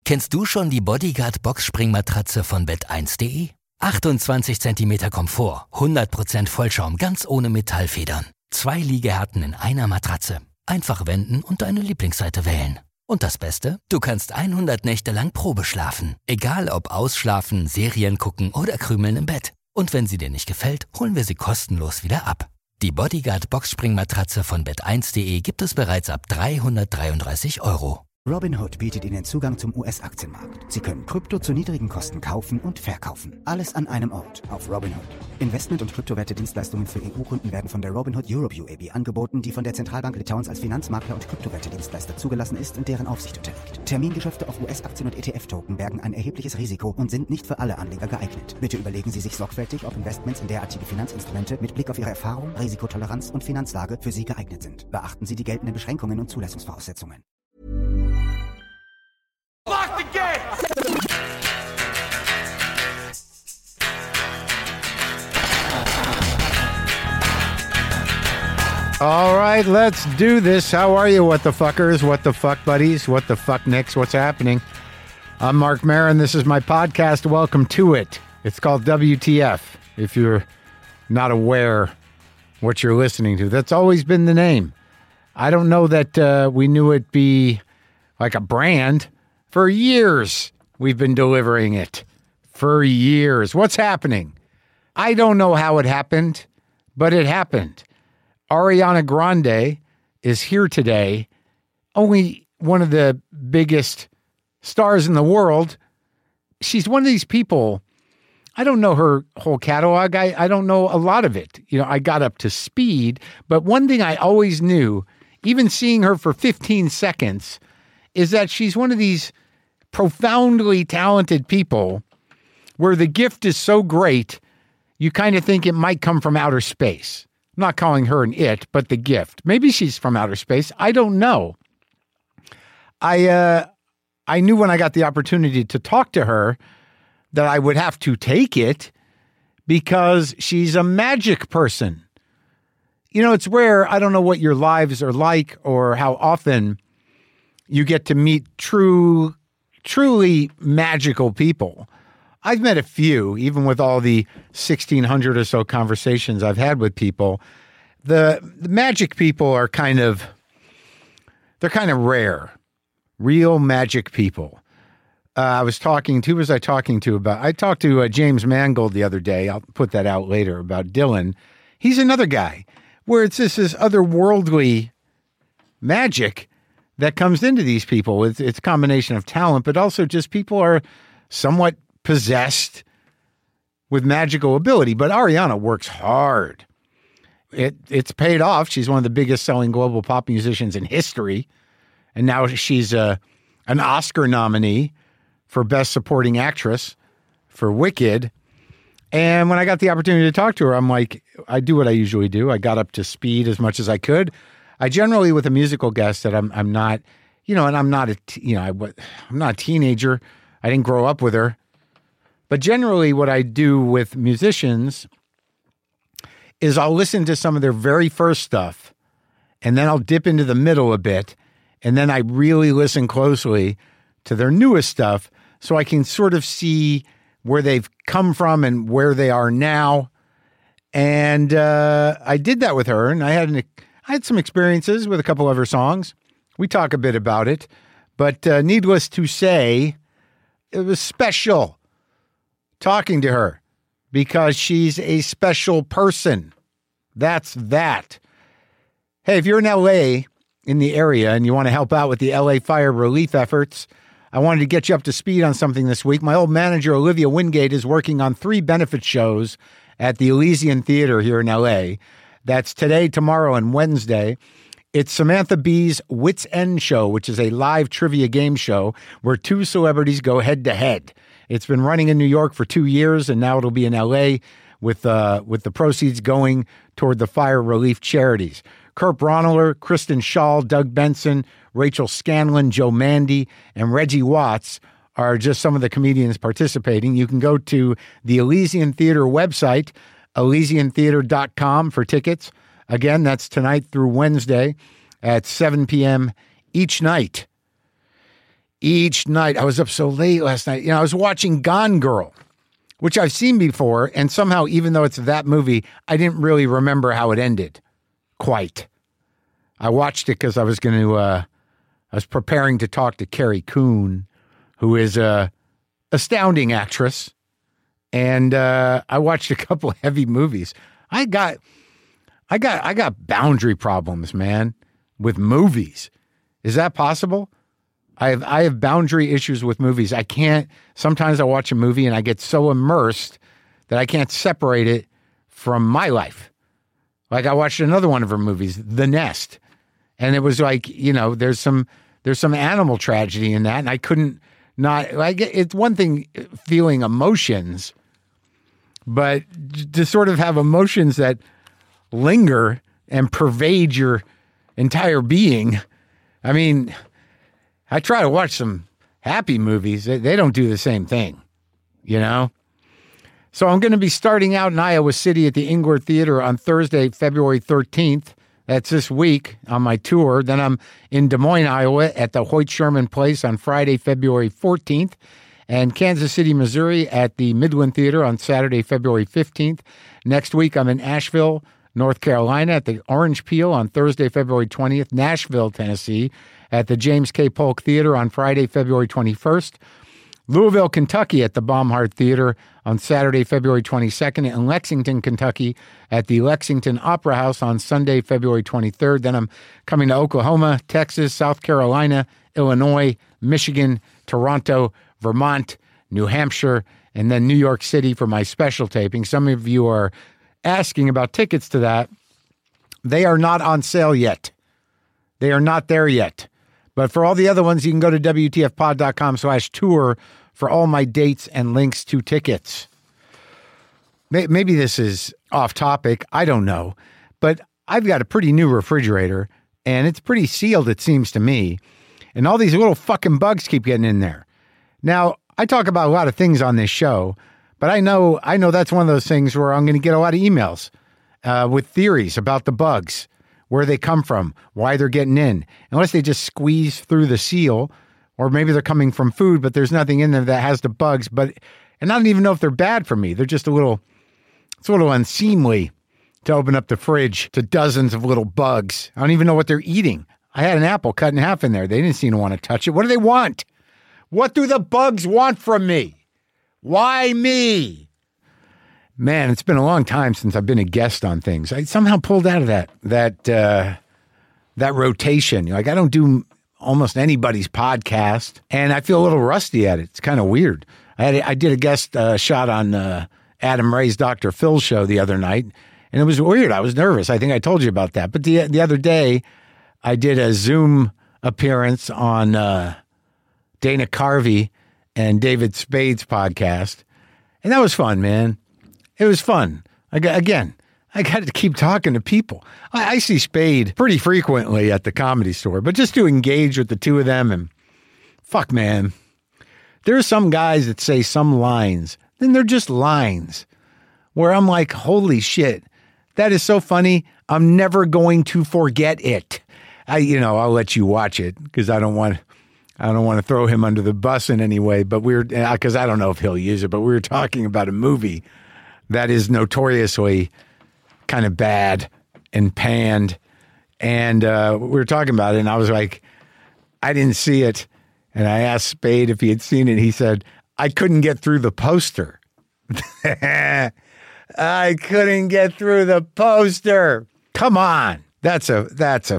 Kennst du schon die Bodyguard Boxspringmatratze von Bett1.de? 28 cm Komfort, 100% Vollschaum, ganz ohne Metallfedern. 2 Liegehärten in einer Matratze. Einfach wenden und deine Lieblingsseite wählen. Und das Beste? Du kannst 100 Nächte lang Probe schlafen. Egal ob ausschlafen, Serien gucken oder krümeln im Bett. Und wenn sie dir nicht gefällt, holen wir sie kostenlos wieder ab. Die Bodyguard Boxspringmatratze von Bett1.de gibt es bereits ab 333 €. Robinhood bietet Ihnen Zugang zum US-Aktienmarkt. Sie können Krypto zu niedrigen Kosten kaufen und verkaufen. Alles an einem Ort auf Robinhood. Investment- und Kryptowerte-Dienstleistungen für EU-Kunden werden von der Robinhood Europe UAB angeboten, die von der Zentralbank Litauens als Finanzmakler und Kryptowerte-Dienstleister zugelassen ist und deren Aufsicht unterliegt. Termingeschäfte auf US-Aktien und ETF-Token bergen ein erhebliches Risiko und sind nicht für alle Anleger geeignet. Bitte überlegen Sie sich sorgfältig, ob Investments in derartige Finanzinstrumente mit Blick auf Ihre Erfahrung, Risikotoleranz und Finanzlage für Sie geeignet sind. Beachten Sie die geltenden Beschränkungen und Zulassungsvoraussetzungen. Lock the gate! All right, let's do this. How are you, what the fuckers, what the fuck buddies, what the fuck nicks, what's happening? I'm Mark Maron. This is my podcast. Welcome to it. It's called WTF, if you're not aware what you're listening to. That's always been the name. I don't know that we knew it be like a brand. For years, we've been delivering it. For years. What's happening? I don't know how it happened, but it happened. Ariana Grande is here today. Only one of the biggest stars in the world. She's one of these people. I don't know her whole catalog. I don't know a lot of it. You know, I got up to speed. But one thing I always knew, even seeing her for 15 seconds, is that she's one of these profoundly talented people where the gift is so great, you kind of think it might come from outer space. I'm not calling her an it, but the gift. Maybe she's from outer space. I don't know. I knew when I got the opportunity to talk to her that I would have to take it because she's a magic person. You know, it's rare. I don't know what your lives are like or how often you get to meet truly magical people. I've met a few, even with all the 1,600 or so conversations I've had with people. The magic people are they're kind of rare. Real magic people. I talked to James Mangold the other day. I'll put that out later about Dylan. He's another guy where it's just this otherworldly magic that comes into these people. It's a combination of talent, but also just people are somewhat possessed with magical ability. But Ariana works hard. It's paid off. She's one of the biggest selling global pop musicians in history. And now she's an Oscar nominee for Best Supporting Actress for Wicked. And when I got the opportunity to talk to her, I'm like, I do what I usually do. I got up to speed as much as I could. I generally, with a musical guest that I'm not, you know, and I'm not I'm not a teenager. I didn't grow up with her. But generally what I do with musicians is I'll listen to some of their very first stuff, and then I'll dip into the middle a bit, and then I really listen closely to their newest stuff so I can sort of see where they've come from and where they are now. And I did that with her, and I had some experiences with a couple of her songs. We talk a bit about it, but needless to say, it was special talking to her because she's a special person. That's that. Hey, if you're in LA, in the area, and you want to help out with the LA fire relief efforts, I wanted to get you up to speed on something this week. My old manager, Olivia Wingate, is working on 3 benefit shows at the Elysian Theater here in LA. That's today, tomorrow, and Wednesday. It's Samantha Bee's Wits End Show, which is a live trivia game show where 2 celebrities go head-to-head. It's been running in New York for 2 years, and now it'll be in L.A. with the proceeds going toward the fire relief charities. Kurt Braunohler, Kristen Schaal, Doug Benson, Rachel Scanlon, Joe Mandy, and Reggie Watts are just some of the comedians participating. You can go to the Elysian Theater website, ElysianTheater.com, for tickets. Again, that's tonight through Wednesday at 7 p.m. each night. each night. I was up so late last night. I was watching Gone Girl, which I've seen before. And somehow, even though it's that movie, I didn't really remember how it ended quite. I watched it because I was I was preparing to talk to Carrie Coon, who is a astounding actress. And I watched a couple of heavy movies. I got boundary problems, man, with movies. Is that possible? I have boundary issues with movies. I can't. Sometimes I watch a movie and I get so immersed that I can't separate it from my life. Like I watched another one of her movies, The Nest, and it was like, there's some animal tragedy in that, and I couldn't not. Like it's one thing feeling emotions, but to sort of have emotions that linger and pervade your entire being. I mean, I try to watch some happy movies. They don't do the same thing, So I'm going to be starting out in Iowa City at the Ingwer Theater on Thursday, February 13th. That's this week on my tour. Then I'm in Des Moines, Iowa at the Hoyt Sherman Place on Friday, February 14th. And Kansas City, Missouri at the Midland Theater on Saturday, February 15th. Next week, I'm in Asheville, North Carolina at the Orange Peel on Thursday, February 20th. Nashville, Tennessee at the James K. Polk Theater on Friday, February 21st. Louisville, Kentucky at the Baumhart Theater on Saturday, February 22nd, and Lexington, Kentucky at the Lexington Opera House on Sunday, February 23rd. Then I'm coming to Oklahoma, Texas, South Carolina, Illinois, Michigan, Toronto, Vermont, New Hampshire, and then New York City for my special taping. Some of you are asking about tickets to that. They are not on sale yet. They are not there yet. But for all the other ones, you can go to WTFpod.com/tour for all my dates and links to tickets. Maybe this is off topic. I don't know. But I've got a pretty new refrigerator, and it's pretty sealed, it seems to me. And all these little fucking bugs keep getting in there. Now, I talk about a lot of things on this show, but I know that's one of those things where I'm going to get a lot of emails with theories about the bugs, where they come from, why they're getting in. Unless they just squeeze through the seal, or maybe they're coming from food, but there's nothing in there that has the bugs. And I don't even know if they're bad for me. They're just it's a little unseemly to open up the fridge to dozens of little bugs. I don't even know what they're eating. I had an apple cut in half in there. They didn't seem to want to touch it. What do they want? What do the bugs want from me? Why me? Man, it's been a long time since I've been a guest on things. I somehow pulled out of that rotation. Like I don't do almost anybody's podcast, and I feel a little rusty at it. It's kind of weird. I did a guest shot on Adam Ray's Dr. Phil show the other night, and it was weird. I was nervous. I think I told you about that. But the other day, I did a Zoom appearance on Dana Carvey and David Spade's podcast, and that was fun, man. It was fun. I got to keep talking to people. I see Spade pretty frequently at the Comedy Store, but just to engage with the two of them, and fuck, man, there are some guys that say some lines, then they're just lines, where I'm like, holy shit, that is so funny. I'm never going to forget it. I'll let you watch it because I don't want to throw him under the bus in any way, but because I don't know if he'll use it, but we were talking about a movie that is notoriously kind of bad and panned. And we were talking about it, and I was like, I didn't see it. And I asked Spade if he had seen it. He said, I couldn't get through the poster. I couldn't get through the poster. Come on. That's going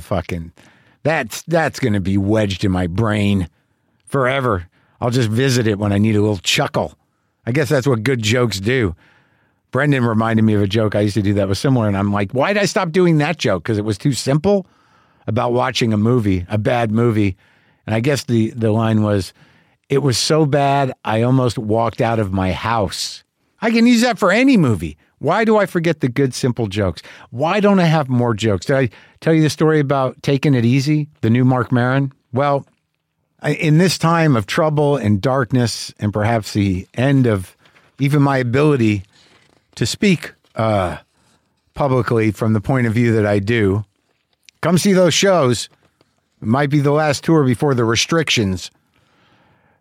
to be wedged in my brain forever. I'll just visit it when I need a little chuckle. I guess that's what good jokes do. Brendan reminded me of a joke I used to do that was similar, and I'm like, why did I stop doing that joke? Because it was too simple about watching a bad movie. And I guess the line was, it was so bad, I almost walked out of my house. I can use that for any movie. Why do I forget the good, simple jokes? Why don't I have more jokes? Did I tell you the story about Taking It Easy, the new Marc Maron? Well, in this time of trouble and darkness, and perhaps the end of even my ability to speak publicly from the point of view that I do, come see those shows. It might be the last tour before the restrictions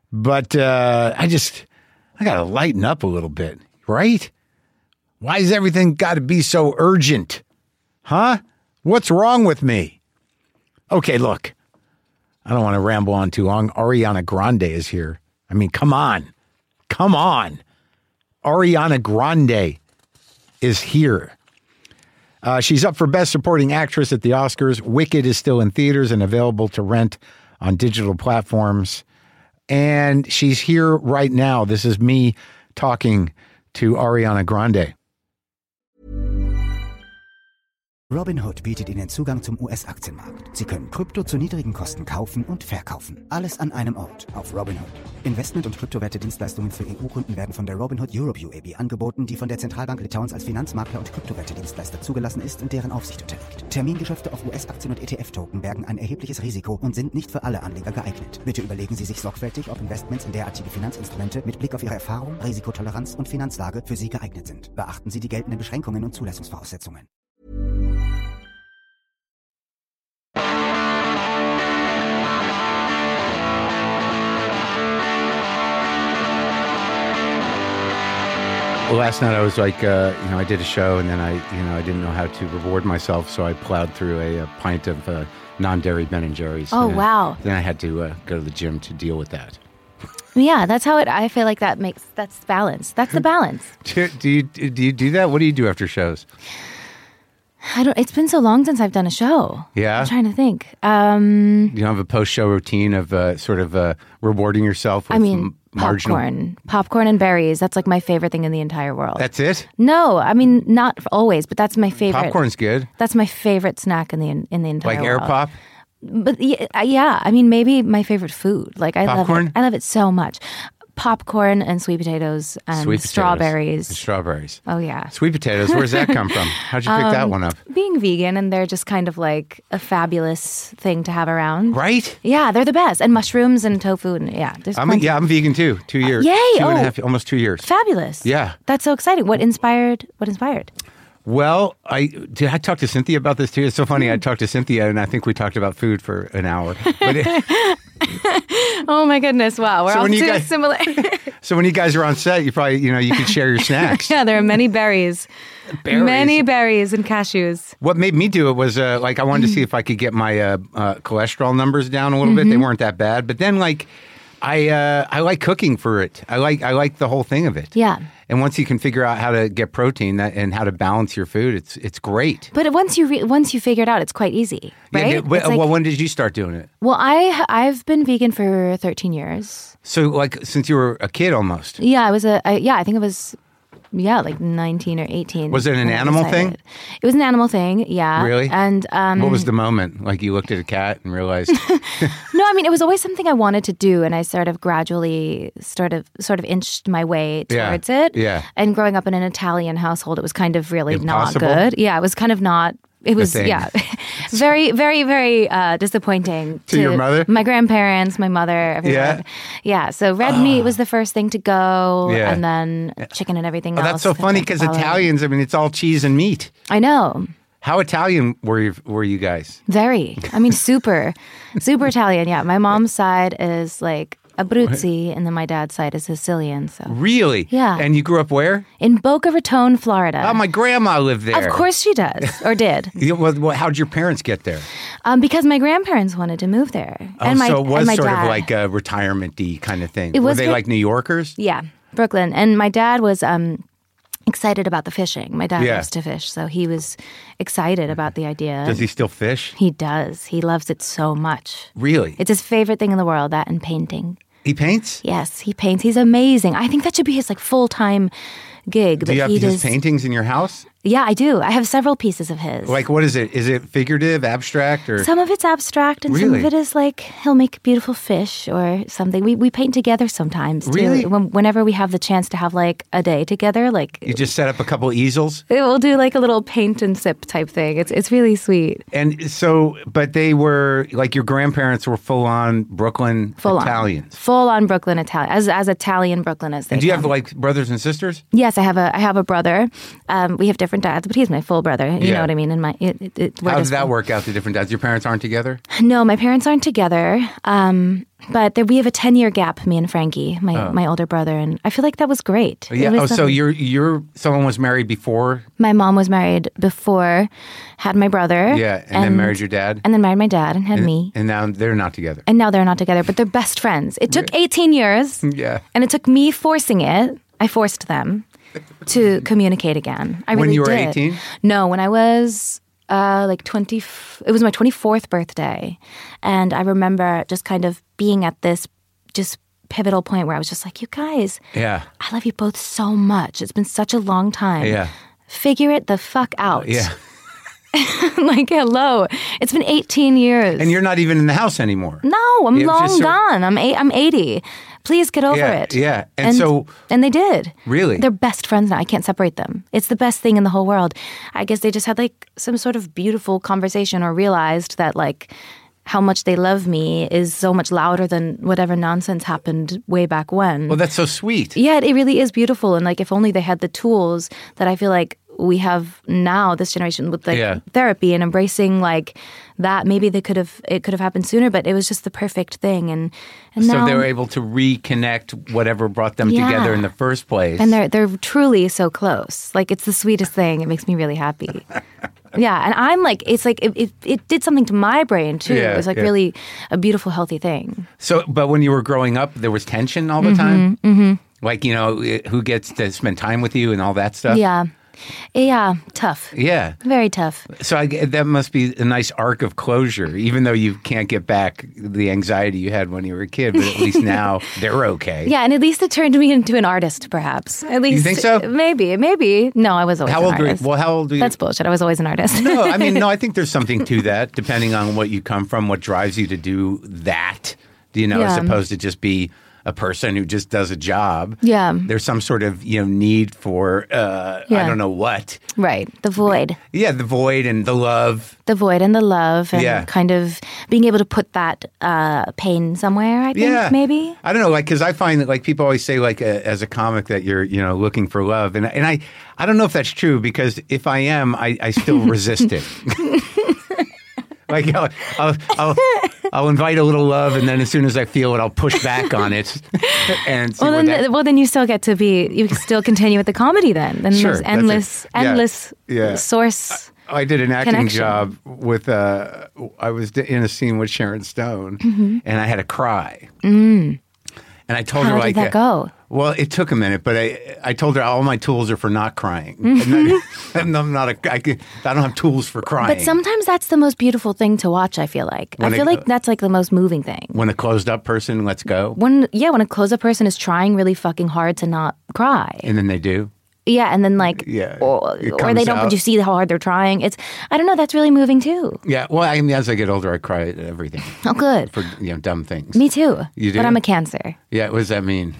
But I got to lighten up a little bit, right? Why is everything got to be so urgent? Huh? What's wrong with me? Okay, look, I don't want to ramble on too long. Ariana Grande is here. I mean, come on. Come on. Ariana Grande is here. She's up for Best Supporting Actress at the Oscars. Wicked is still in theaters and available to rent on digital platforms. And she's here right now. This is me talking to Ariana Grande. Robinhood bietet Ihnen Zugang zum US-Aktienmarkt. Sie können Krypto zu niedrigen Kosten kaufen und verkaufen. Alles an einem Ort auf Robinhood. Investment- und Kryptowerte-Dienstleistungen für EU-Kunden werden von der Robinhood Europe UAB angeboten, die von der Zentralbank Litauens als Finanzmakler und Kryptowerte-Dienstleister zugelassen ist und deren Aufsicht unterliegt. Termingeschäfte auf US-Aktien und ETF-Token bergen ein erhebliches Risiko und sind nicht für alle Anleger geeignet. Bitte überlegen Sie sich sorgfältig, ob Investments in derartige Finanzinstrumente mit Blick auf Ihre Erfahrung, Risikotoleranz und Finanzlage für Sie geeignet sind. Beachten Sie die geltenden Beschränkungen und Zulassungsvoraussetzungen. Last night I was like, I did a show and then I didn't know how to reward myself, so I plowed through a pint of non-dairy Ben & Jerry's. Oh, wow. Then I had to go to the gym to deal with that. Yeah, that's how I feel like that's balance. That's the balance. Do you do that? What do you do after shows? It's been so long since I've done a show. Yeah? I'm trying to think. You don't have a post-show routine of rewarding yourself with marginal... Popcorn and berries. That's like my favorite thing in the entire world. That's it? No, I mean, not always, but that's my favorite. Popcorn's good. That's my favorite snack in the entire world. Like Air Pop? But yeah, I mean, maybe my favorite food. Like I Popcorn? love it so much. Popcorn and sweet potatoes and strawberries. Strawberries. Oh, yeah. Sweet potatoes, where's that come from? How'd you pick that one up? Being vegan, and they're just kind of like a fabulous thing to have around. Right? Yeah, they're the best. And mushrooms and tofu. And I'm vegan too. 2 years. Yay! 2.5, almost 2 years. Fabulous. Yeah. That's so exciting. What inspired? Well, I talked to Cynthia about this too. It's so funny. I talked to Cynthia, and I think we talked about food for an hour. But oh my goodness! Wow, we're all too similar. So when you guys are on set, you probably you could share your snacks. Yeah, there are many berries. Many berries and cashews. What made me do it was I wanted to see if I could get my cholesterol numbers down a little bit. They weren't that bad, but then I like cooking for it. I like the whole thing of it. Yeah. And once you can figure out how to get protein and how to balance your food, it's great. But once you figure it out, it's quite easy, right? Yeah, well, when did you start doing it? Well, I've been vegan for 13 years. So since you were a kid almost. Yeah, I think it was. Yeah, like 19 or 18. Was it an animal thing? It was an animal thing, yeah. Really? And what was the moment? Like you looked at a cat and realized? No, I mean, it was always something I wanted to do, and I sort of gradually sort of inched my way towards it. Yeah. And growing up in an Italian household, it was kind of really Impossible? not good. Yeah, it was kind of not. It was, very, very, very disappointing. To your mother? My grandparents, my mother, everyone. Yeah, so red meat was the first thing to go, and then chicken and everything else. That's so funny because Italians, I mean, it's all cheese and meat. I know. How Italian were you guys? Very. I mean, super Italian, yeah. My mom's side is like Abruzzi, and then my dad's side is Sicilian. So. Really? Yeah. And you grew up where? In Boca Raton, Florida. Oh, my grandma lived there. Of course she does, or did. Well, how'd your parents get there? Because my grandparents wanted to move there. So it was sort of like a retirement-y kind of thing. Were they like New Yorkers? Yeah, Brooklyn. And my dad was excited about the fishing. My dad loves to fish, so he was excited about the idea. Does he still fish? He does. He loves it so much. Really? It's his favorite thing in the world, that and painting. He paints? Yes, he paints. He's amazing. I think that should be his full-time gig. Do you have his paintings in your house? Yeah, I do. I have several pieces of his. Like, what is it? Is it figurative, abstract, or? Some of it's abstract, and some of it is like he'll make beautiful fish or something. We paint together sometimes, too. Really? Whenever we have the chance to have like a day together, like you just set up a couple easels. We'll do like a little paint and sip type thing. It's really sweet. And so, but they were like your grandparents were full on Brooklyn Italians. Full on Brooklyn Italian, as Italian Brooklyn as they. And do you have like brothers and sisters? Yes, I have a brother. We have different different dads, but he's my full brother. You know what I mean? And How does that work out, the different dads? Your parents aren't together? No, my parents aren't together. But we have a 10-year gap, me and Frankie, my older brother, and I feel like that was great. Yeah. So someone was married before? My mom was married before, had my brother. Yeah, and then married your dad? And then married my dad and had me. And now they're not together. And now they're not together, but they're best friends. It took 18 years. Yeah. And it took me forcing it. I forced them to communicate again. I really did. When you were 18? No, when I was... 20, it was my 24th birthday. And I remember just kind of being at this just pivotal point where I was just like, you guys, I love you both so much. It's been such a long time. Yeah. Figure it the fuck out. Yeah. Like, hello. It's been 18 years. And you're not even in the house anymore. No, I'm long gone. I'm 80. Please get over it. Yeah. And they did. Really? They're best friends now. I can't separate them. It's the best thing in the whole world. I guess they just had like some sort of beautiful conversation or realized that like how much they love me is so much louder than whatever nonsense happened way back when. Well, that's so sweet. Yeah, it really is beautiful. And like if only they had the tools that I feel like we have now, this generation, with like therapy and embracing like that, maybe it could have happened sooner, but it was just the perfect thing. And now, so they were able to reconnect whatever brought them together in the first place. And they're truly so close. Like it's the sweetest thing. It makes me really happy. Yeah, and I'm like, it's like it did something to my brain too. It was like really a beautiful, healthy thing. So, but when you were growing up, there was tension all the time? Mm-hmm. Like, you know, who gets to spend time with you and all that stuff? Yeah, tough. Yeah. Very tough. So that must be a nice arc of closure, even though you can't get back the anxiety you had when you were a kid, but at least now they're okay. Yeah, and at least it turned me into an artist, perhaps. At least. You think so? Maybe. No, I was always an artist. How old are you? That's bullshit. I was always an artist. No, I think there's something to that, depending on what you come from, what drives you to do that, as opposed to just be a person who just does a job. Yeah. There's some sort of, need for, I don't know what. Right. The void. Yeah, the void and the love. The void and the love and kind of being able to put that pain somewhere, I think, maybe. I don't know, because I find that people always say as a comic that you're, looking for love. And I don't know if that's true, because if I am, I still resist it. I'll invite a little love, and then as soon as I feel it, I'll push back on it. And then you still get to you still continue with the comedy then. Then sure, there's endless source. I did an acting connection. job with, I was in a scene with Sharon Stone, and I had to cry. Mm. And I told her, how did that go? Well, it took a minute, but I told her all my tools are for not crying. And I don't have tools for crying. But sometimes that's the most beautiful thing to watch, I feel like. I feel like that's like the most moving thing. When a closed up person lets go? When a closed up person is trying really fucking hard to not cry. And then they do? Yeah, and then or they don't, but you see how hard they're trying. I don't know, that's really moving too. Yeah, well, as I get older, I cry at everything. Oh, good. For, dumb things. Me too. You do? But I'm a Cancer. Yeah, what does that mean?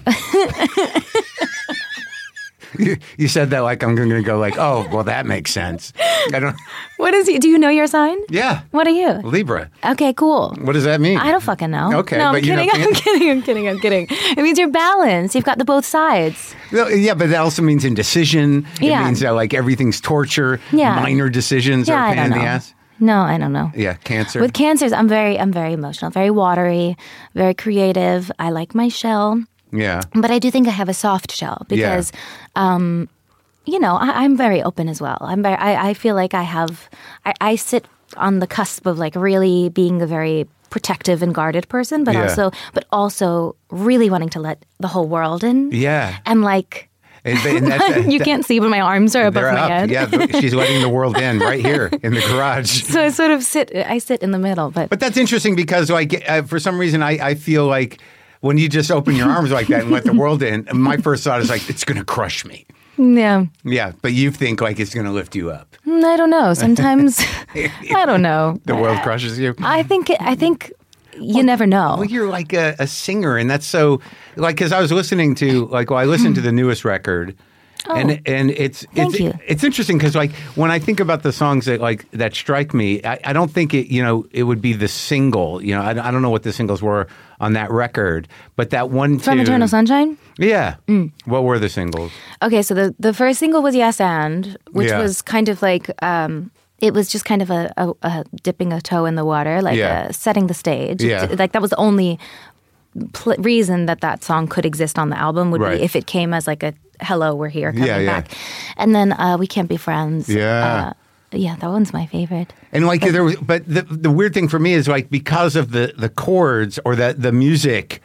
You said that like I'm going to go oh, well, that makes sense. I don't. What is it? Do you know your sign? Yeah. What are you? Libra. Okay, cool. What does that mean? I don't fucking know. Okay, no, but I'm kidding. It means you're balanced. You've got the both sides. Yeah, but that also means indecision. Yeah. It means that everything's torture. Yeah. Minor decisions are a pain in the ass. No, I don't know. Yeah, Cancer. With Cancers, I'm very emotional, very watery, very creative. I like my shell. Yeah. But I do think I have a soft shell because, I'm very open as well. I feel like I sit on the cusp of really being a very protective and guarded person, but also really wanting to let the whole world in. Yeah. And you can't see, but my arms are above my head. Yeah, she's letting the world in right here in the garage. So I sort of sit in the middle. But that's interesting because for some reason I feel like when you just open your arms like that and let the world in, my first thought is it's going to crush me. Yeah. Yeah, but you think it's going to lift you up. I don't know. Sometimes, I don't know. The world crushes you? I think you never know. Well, you're like a singer, and that's so, because I was listening to, I listened to the newest record, And it's interesting because like when I think about the songs that strike me, I don't think it would be the single. I don't know what the singles were on that record, but that one From tune, Eternal Sunshine? Yeah. What were the singles? Okay, so the first single was Yes and, which Yeah. was kind of like it was just kind of a dipping a toe in the water, like setting the stage. Yeah. Like that was the only reason that song could exist on the album would Right. be if it came as like a hello, we're here coming Yeah. back. And then We Can't Be Friends. Yeah. Yeah, that one's my favorite. And like but the weird thing for me is like because of the chords or the music,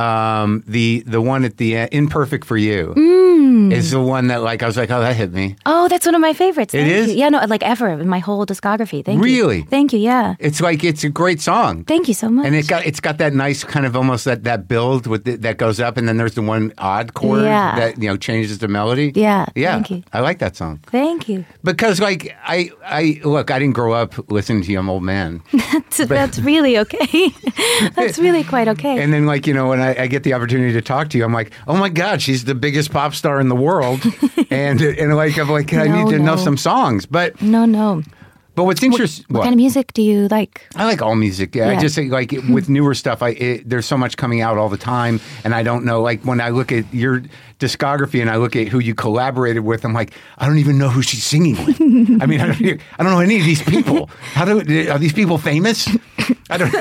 the one at the end, Imperfect for You, is the one that like I was like, oh, that hit me. Oh, that's one of my favorites. Thank is? you. Yeah, no, like ever in my whole discography. Thank you. Really? Thank you. Yeah. It's like it's a great song. Thank you so much. And it's got that nice kind of almost that build with that goes up, and then there's the one odd chord that changes the melody. Yeah, yeah. thank you. I like that song Thank you. because like I look, I didn't grow up listening to Young Old Man, That's really okay. That's really quite okay. and then like when I get the opportunity to talk to you, I'm like, oh my God, she's the biggest pop star in the world, and like I'm like I need to know some songs, but No. But what's interesting? What kind of music do you like? I like all music. Yeah. I just think like with newer stuff, there's so much coming out all the time, and I don't know. Like when I look at your discography and I look at who you collaborated with, I'm like, I don't even know who she's singing with. I mean, I don't know any of these people. Are these people famous? I don't.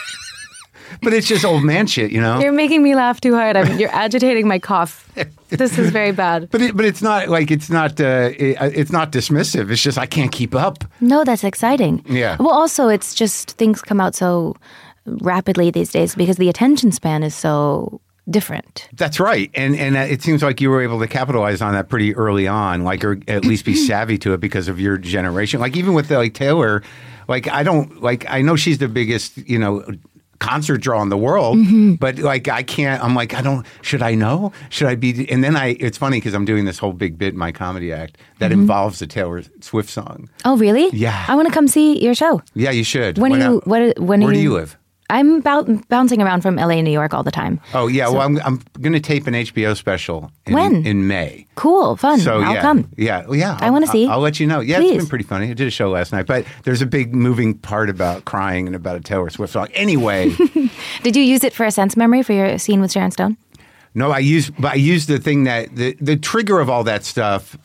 But it's just old man shit, You're making me laugh too hard. You're agitating my cough. This is very bad. But it's not like it's not dismissive. It's just I can't keep up. No, that's exciting. Yeah. Well, also it's just things come out so rapidly these days because the attention span is so different. That's right, and it seems like you were able to capitalize on that pretty early on, like or at least be savvy to it because of your generation. Like even with like Taylor, like I know she's the biggest concert draw in the world, but like I can't. I'm like should I know? Should I be? And then it's funny because I'm doing this whole big bit in my comedy act that involves a Taylor Swift song. Oh, really? Yeah. I want to come see your show. Yeah, you should. Where do you live? I'm bouncing around from LA, New York all the time. Oh yeah, well I'm going to tape an HBO special in May. Cool, fun. So I'll come. Yeah. I want to see. I'll let you know. Yeah, Please. It's been pretty funny. I did a show last night, but there's a big moving part about crying and about a Taylor Swift song. Anyway, did you use it for a sense memory for your scene with Sharon Stone? No, I used the thing that the trigger of all that stuff.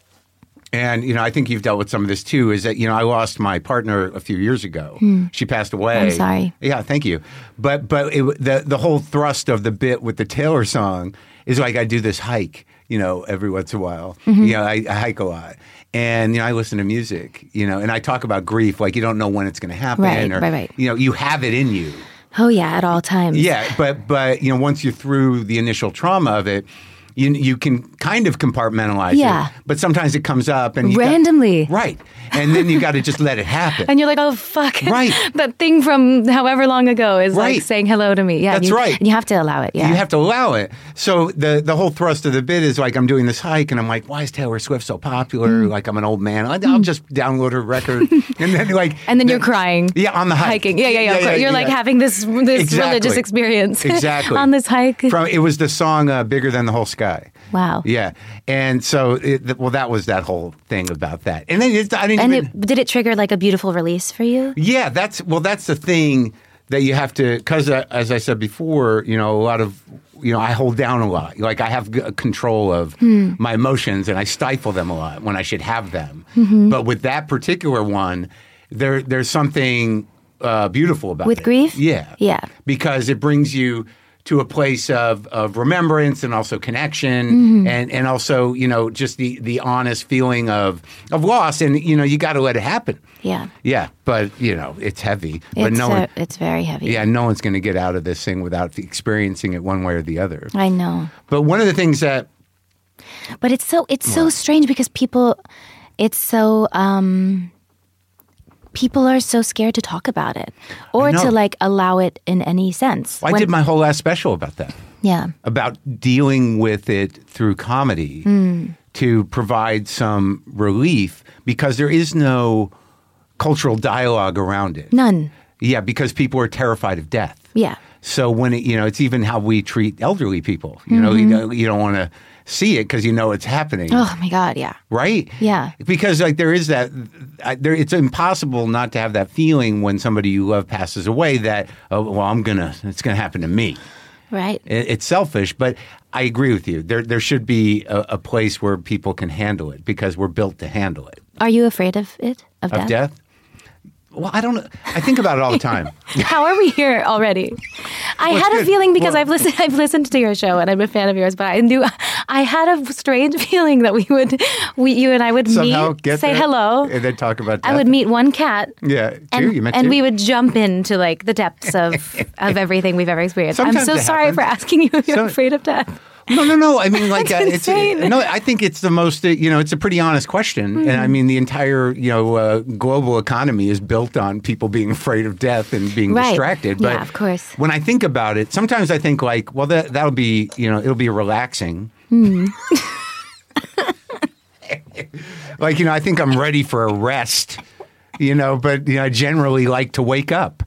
And, I think you've dealt with some of this too, is that, I lost my partner a few years ago. She passed away. I'm sorry. Yeah, thank you. But the whole thrust of the bit with the Taylor song is like I do this hike, every once in a while. I hike a lot. And, I listen to music, and I talk about grief, like you don't know when it's going to happen. Right. You have it in you. Oh, yeah, at all times. Yeah, but once you're through the initial trauma of it, you can kind of compartmentalize it, but sometimes it comes up and randomly, right? And then you got to just let it happen. And you're like, oh fuck, right? That thing from however long ago is like saying hello to me. Yeah, that's right. And you have to allow it. Yeah, you have to allow it. So the whole thrust of the bit is like I'm doing this hike, and I'm like, why is Taylor Swift so popular? Like I'm an old man. I'll just download her record, and then you're crying. Yeah, on the hike. Hiking. Yeah. You're like having this religious experience. Exactly. On this hike. It was the song "Bigger Than the Whole Sky." Wow. Yeah. And so, that was that whole thing about that. And then did it trigger like a beautiful release for you? Yeah, that's the thing that you have to, because as I said before, a lot of, I hold down a lot. Like I have control of my emotions and I stifle them a lot when I should have them. But with that particular one, there's something beautiful about it. With grief? Yeah. Yeah. Because it brings you to a place of remembrance and also connection and also, just the honest feeling of loss. And, you got to let it happen. Yeah. Yeah. But, it's heavy. But it's very heavy. Yeah. No one's going to get out of this thing without experiencing it one way or the other. I know. But one of the things that. But it's so strange because people are so scared to talk about it or to like allow it in any sense. Well, I did my whole last special about that. Yeah. About dealing with it through comedy to provide some relief because there is no cultural dialogue around it. None. Yeah, because people are terrified of death. Yeah. So when it's even how we treat elderly people. Mm-hmm. You don't want to see it because it's happening. Oh my God, yeah. Right? Yeah. Because like there is that, it's impossible not to have that feeling when somebody you love passes away that, it's gonna happen to me. Right. It's selfish, but I agree with you. There should be a place where people can handle it because we're built to handle it. Are you afraid of it? Of death? Of death? Well, I don't know. I think about it all the time. How are we here already? I had a feeling because I've listened to your show and I'm a fan of yours, but I had a strange feeling that you and I would somehow meet, say hello, and then talk about death. I would meet one cat. Yeah, and we would jump into like the depths of everything we've ever experienced. Sometimes I'm so sorry for asking you if you're afraid of death. No. I mean, like, it's insane. I think it's the most, it's a pretty honest question. And I mean, the entire, global economy is built on people being afraid of death and being distracted. But yeah, of course. When I think about it, sometimes I think like, well, that'll be, it'll be relaxing. Like, I think I'm ready for a rest, but, I generally like to wake up.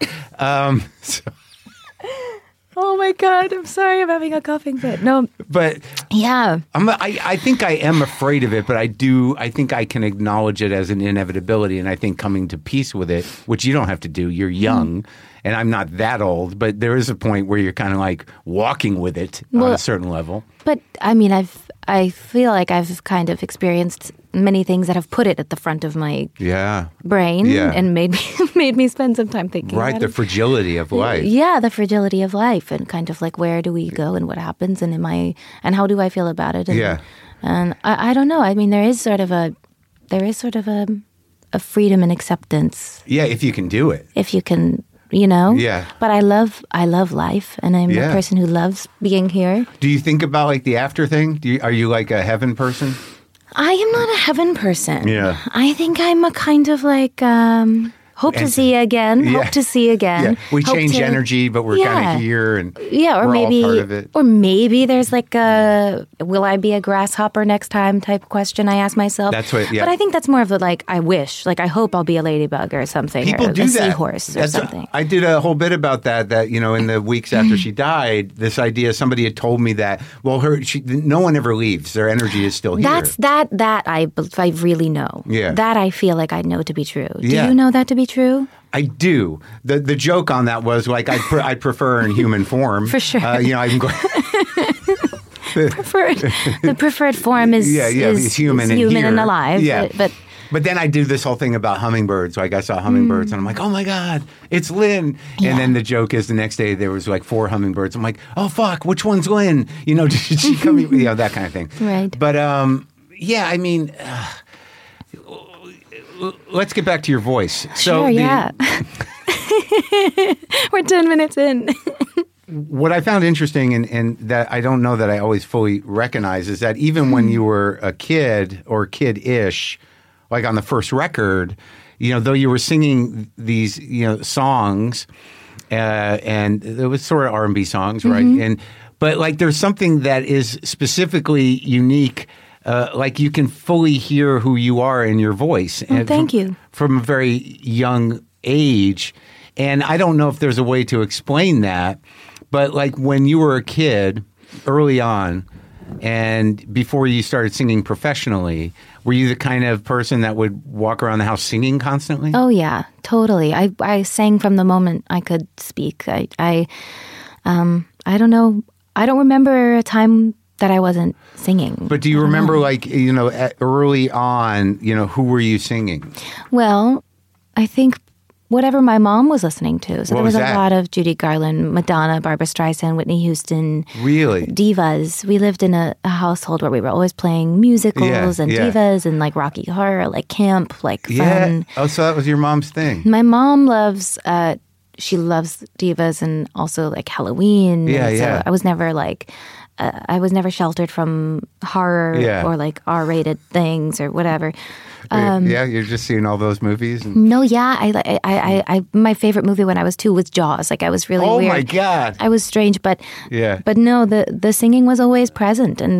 Oh my God! I'm sorry, I'm having a coughing fit. No, but yeah, I think I am afraid of it, but I think I can acknowledge it as an inevitability, and I think coming to peace with it, which you don't have to do. You're young, and I'm not that old, but there is a point where you're kind of like walking with it on a certain level. But I mean, I feel like I've kind of experienced many things that have put it at the front of my brain and made me spend some time thinking about the fragility of life. Yeah, the fragility of life and kind of like where do we go and what happens and how do I feel about it? And I don't know. I mean, there is sort of a freedom and acceptance. Yeah, if you can do it. If you can. Yeah. But I love life, and I'm a person who loves being here. Do you think about like the after thing? Are you like a heaven person? I am not a heaven person. Yeah. I think I'm a kind of like hope to see you again. Hope to see you again. Yeah. We change energy, but we're kind of here, and or we're maybe all part of it. Or maybe there's like a will I be a grasshopper next time type question I ask myself. That's what. Yeah. But I think that's more of a like I wish, like I hope I'll be a ladybug or something. People or do a that. Seahorse or something. I did a whole bit about that. That in the weeks after she died, this idea somebody had told me that no one ever leaves. Their energy is still here. That's that I really know. Yeah. That I feel like I know to be true. Do Yeah. you know that to be true? I do. The joke on that was like I prefer in human form. For sure. I'm going. The preferred form is it's human and alive. Yeah. But then I do this whole thing about hummingbirds. Like I saw hummingbirds and I'm like, oh my God, it's Lynn. Yeah. And then the joke is the next day there was like 4 hummingbirds. I'm like, oh fuck, which one's Lynn? Did she come? That kind of thing. Right. But I mean, let's get back to your voice. Sure, yeah. We're 10 minutes in. What I found interesting and that I don't know that I always fully recognize is that even when you were a kid or kid-ish, like on the first record, though you were singing these, songs, and it was sort of R&B songs, right? But like there's something that is specifically unique. Like you can fully hear who you are in your voice. Oh, thank you. From a very young age. And I don't know if there's a way to explain that, but like when you were a kid early on and before you started singing professionally, were you the kind of person that would walk around the house singing constantly? Oh, yeah, totally. I sang from the moment I could speak. I don't know. I don't remember a time that I wasn't singing. But do you remember, like, early on, who were you singing? Well, I think whatever my mom was listening to. So there was a lot of Judy Garland, Madonna, Barbra Streisand, Whitney Houston. Really? Divas. We lived in a household where we were always playing musicals and divas and like Rocky Horror, like camp, like fun. Oh, so that was your mom's thing. My mom loves... she loves divas and also like Halloween. So I was never like... I was never sheltered from horror or like R-rated things or whatever. You're just seeing all those movies. No, I my favorite movie when I was 2 was Jaws. Like I was really weird. Oh my God! I was strange, but no, the singing was always present. And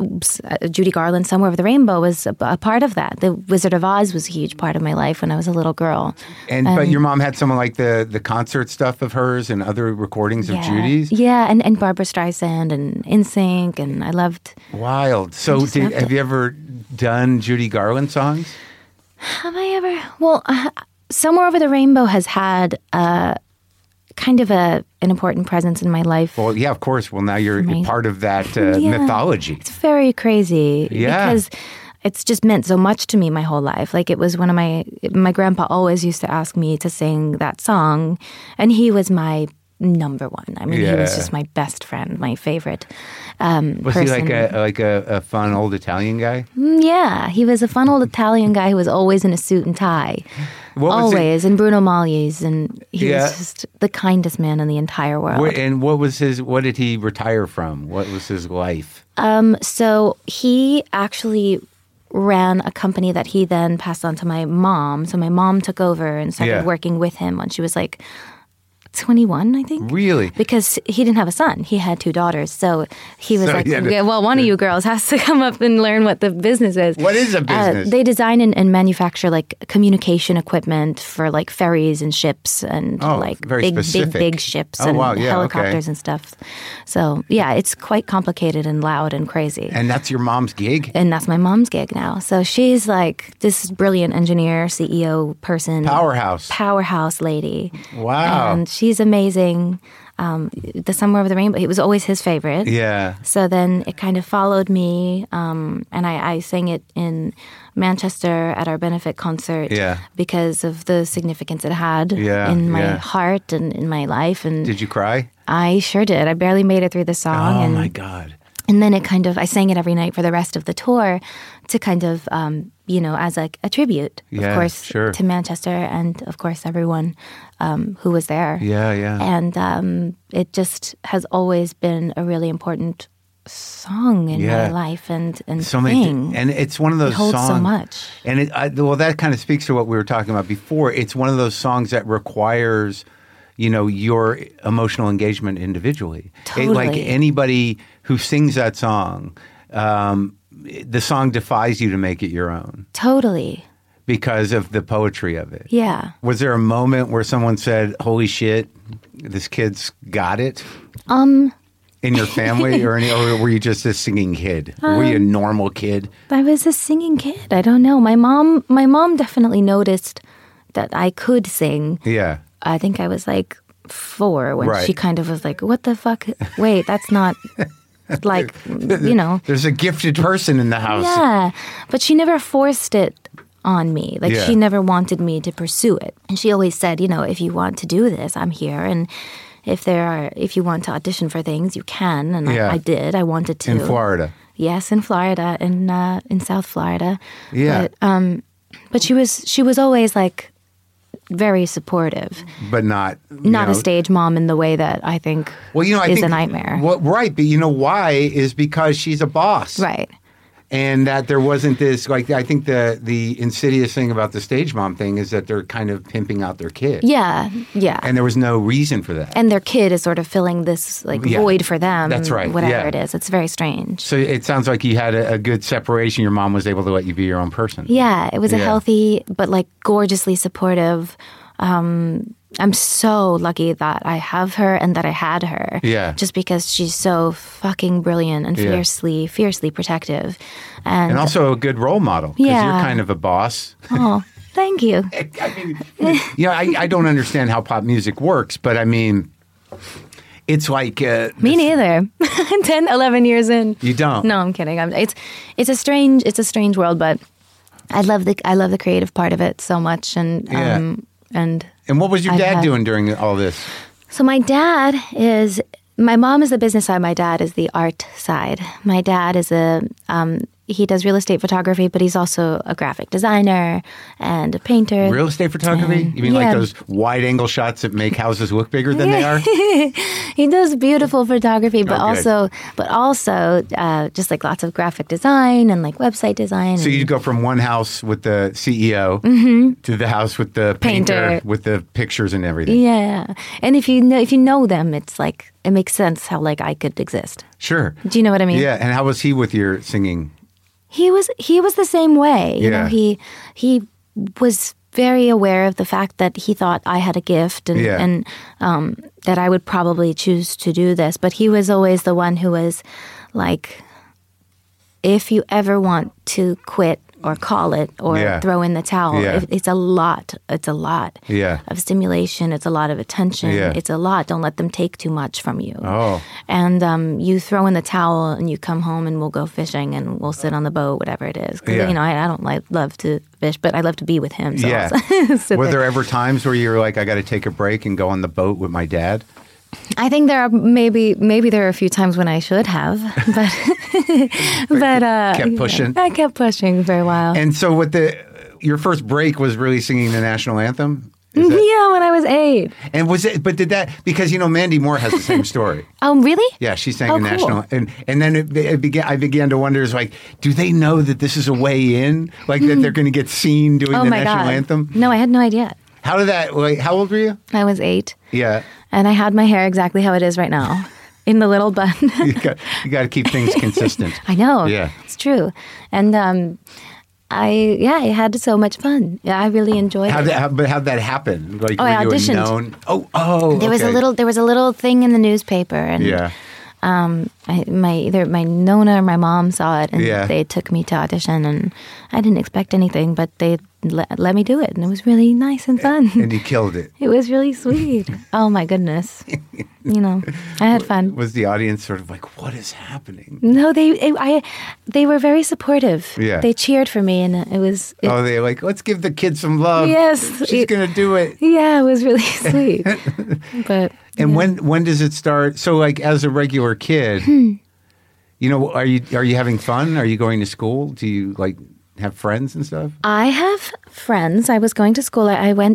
Judy Garland, Somewhere Over the Rainbow was a part of that. The Wizard of Oz was a huge part of my life when I was a little girl. But your mom had some of like the concert stuff of hers and other recordings of Judy's? Yeah, and Barbara Streisand and NSYNC, and I loved... Wild. So have you ever done Judy Garland songs? Have I ever? Well, Somewhere Over the Rainbow has had kind of an important presence in my life. Well, yeah, of course. Well, now you're part of that mythology. It's very crazy. Yeah. Because it's just meant so much to me my whole life. Like, it was one of my grandpa always used to ask me to sing that song, and he was my number one. I mean, he was just my best friend, my favorite Was person. he like a fun old Italian guy? Yeah, he was a fun old Italian guy who was always in a suit and tie. Always, and Bruno Magli's, and he was just the kindest man in the entire world. And what did he retire from? What was his life? So he actually ran a company that he then passed on to my mom. So my mom took over and started working with him when she was like 21, I think. Really? Because he didn't have a son. He had 2 daughters. So he was one of you girls has to come up and learn what the business is. What is a business? They design and manufacture like communication equipment for like ferries and ships and like big ships and helicopters and stuff. So yeah, it's quite complicated and loud and crazy. And that's your mom's gig? And that's my mom's gig now. So she's like this brilliant engineer, CEO person. Powerhouse lady. Wow. And she's amazing. The Somewhere Over the Rainbow, it was always his favorite. Yeah. So then it kind of followed me, and I sang it in Manchester at our benefit concert because of the significance it had in my heart and in my life. And did you cry? I sure did. I barely made it through the song. Oh, my God. And then I sang it every night for the rest of the tour to kind of, as a tribute, of course, to Manchester and, of course, everyone who was there. Yeah, yeah. And it just has always been a really important song in my life and so thing. And it's one of those songs. It holds so much. And that kind of speaks to what we were talking about before. It's one of those songs that requires your emotional engagement individually. Totally. Like anybody who sings that song, the song defies you to make it your own. Totally. Because of the poetry of it. Yeah. Was there a moment where someone said, "Holy shit, this kid's got it"? In your family, or were you just a singing kid? Were you a normal kid? I was a singing kid. I don't know. My mom definitely noticed that I could sing. Yeah. I think I was like 4 when she kind of was like, "What the fuck? Wait, that's not like, There's a gifted person in the house." Yeah, but she never forced it on me. Like she never wanted me to pursue it. And she always said, if you want to do this, I'm here. And if you want to audition for things, you can. And I did. I wanted to. In Florida. Yes, in Florida, in South Florida. Yeah. But she was always like very supportive, but not a stage mom in the way that I think is a nightmare. Right, but why is because she's a boss, right? And that there wasn't this, like, I think the insidious thing about the stage mom thing is that they're kind of pimping out their kid. Yeah, yeah. And there was no reason for that. And their kid is sort of filling this void for them. That's right. Whatever it is. It's very strange. So it sounds like you had a good separation. Your mom was able to let you be your own person. Yeah, it was a healthy but like gorgeously supportive. I'm so lucky that I have her and that I had her. Yeah. Just because she's so fucking brilliant and fiercely protective. And also a good role model. Because you're kind of a boss. Oh, thank you. I mean, I don't understand how pop music works, but I mean, it's like... Me neither. 10, 11 years in. You don't? No, I'm kidding. It's a strange world, but I love the creative part of it so much. And what was your dad doing during all this? So my mom is the business side. My dad is the art side. My dad is he does real estate photography, but he's also a graphic designer and a painter. Real estate photography? You mean like those wide angle shots that make houses look bigger than they are? He does beautiful photography, but also just like lots of graphic design and like website design. So you go from one house with the CEO to the house with the painter with the pictures and everything. Yeah, and if you know them, it's like it makes sense how like I could exist. Sure. Do you know what I mean? Yeah. And how was he with your singing? He was the same way. You know, Yeah. he was very aware of the fact that he thought I had a gift and that I would probably choose to do this. But he was always the one who was like, if you ever want to quit or call it or Yeah. throw in the towel, Yeah. it's a lot. It's a lot Yeah. of stimulation. It's a lot of attention. Yeah. It's a lot. Don't let them take too much from you. Oh. And you throw in the towel and you come home and we'll go fishing and we'll sit on the boat, whatever it is. 'Cause, Yeah. you know, I don't love to fish, but I love to be with him. So Yeah. I'll sit Were there. there ever times where you were like, I got to take a break and go on the boat with my dad? I think there are maybe there are a few times when I should have, but Kept pushing. I kept pushing for a while. And so your first break was really singing the national anthem? Is that- Yeah, when I was 8. And but did that, because, you know, Mandy Moore has the same story. Oh, really? Yeah, she sang Oh, the cool. national, and then I began to wonder, is like, do they know that this is a way in, like that they're going to get seen doing Oh the my national God. anthem? No, I had no idea. How did that? Like, how old were you? I was 8, Yeah, and I had my hair exactly how it is right now, in the little bun. you got to keep things consistent. I know. Yeah. It's true. And I had so much fun. Yeah, I really enjoyed it. But how'd that happen? Like, Oh, were I you auditioned. known? Oh, There was okay. a little thing in the newspaper, and Yeah, either my Nona or my mom saw it, and Yeah. they took me to audition, and I didn't expect anything, but they let me do it, and it was really nice and fun. and you killed it. It was really sweet. Oh my goodness, you know, I had fun. Was the audience sort of like, what is happening? No, they were very supportive. Yeah. They cheered for me, and it was. Oh, they're like, let's give the kid some love. Yes. She's going to do it. Yeah, it was really sweet. But And yeah. when does it start? So, like, as a regular kid, you know, are you having fun? Are you going to school? Do you like have friends and stuff? I have friends. I was going to school.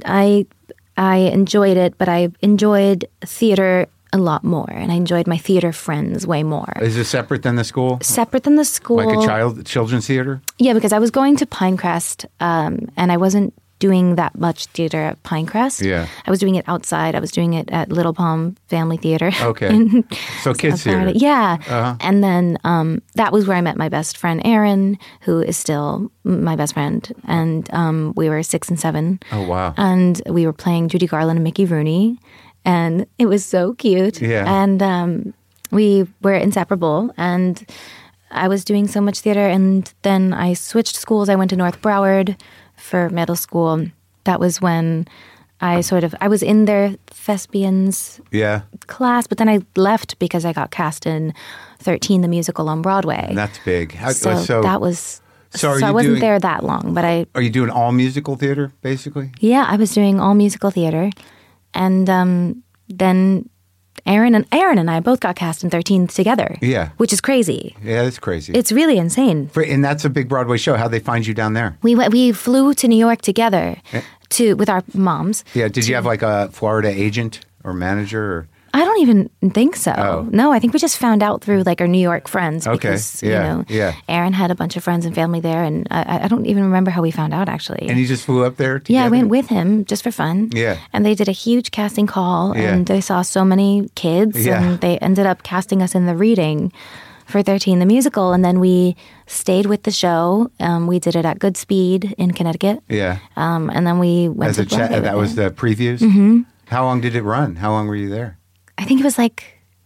I enjoyed it, but I enjoyed theater a lot more, and I enjoyed my theater friends way more. Is it separate than the school? Separate than the school. Like a children's theater? Yeah, because I was going to Pinecrest, and I wasn't doing that much theater at Pinecrest. Yeah. I was doing it outside. I was doing it at Little Palm Family Theater. Okay. So kids About theater. it. Yeah. Uh-huh. And then that was where I met my best friend, Erin, who is still my best friend. And we were 6 and 7. Oh, wow. And we were playing Judy Garland and Mickey Rooney. And it was so cute. Yeah. And we were inseparable. And I was doing so much theater. And then I switched schools. I went to North Broward for middle school. That was when I was in their thespians Yeah. class, but then I left because I got cast in 13, the musical on Broadway. And that's big. So that was. So are So I you wasn't doing- there that long, but Are you doing all musical theater, basically? I was doing all musical theater, and then Aaron and I both got cast in 13 together. Yeah. Which is crazy. Yeah, that's crazy. It's really insane. And that's a big Broadway show. How'd they find you down there? We flew to New York together with our moms. Yeah. Did you have like a Florida agent or manager? Or? I don't even think so. Oh. No, I think we just found out through like our New York friends Okay, because yeah, yeah. Aaron had a bunch of friends and family there, and I don't even remember how we found out actually. And you just flew up there together? Yeah, I went with him just for fun. Yeah. And they did a huge casting call, Yeah. and they saw so many kids, Yeah. and they ended up casting us in the reading for 13, the musical, and then we stayed with the show. We did it at Goodspeed in Connecticut. Yeah. And then we went As to a Broadway with that was it. the previews? Mm-hmm. How long did it run? How long were you there? I think it was like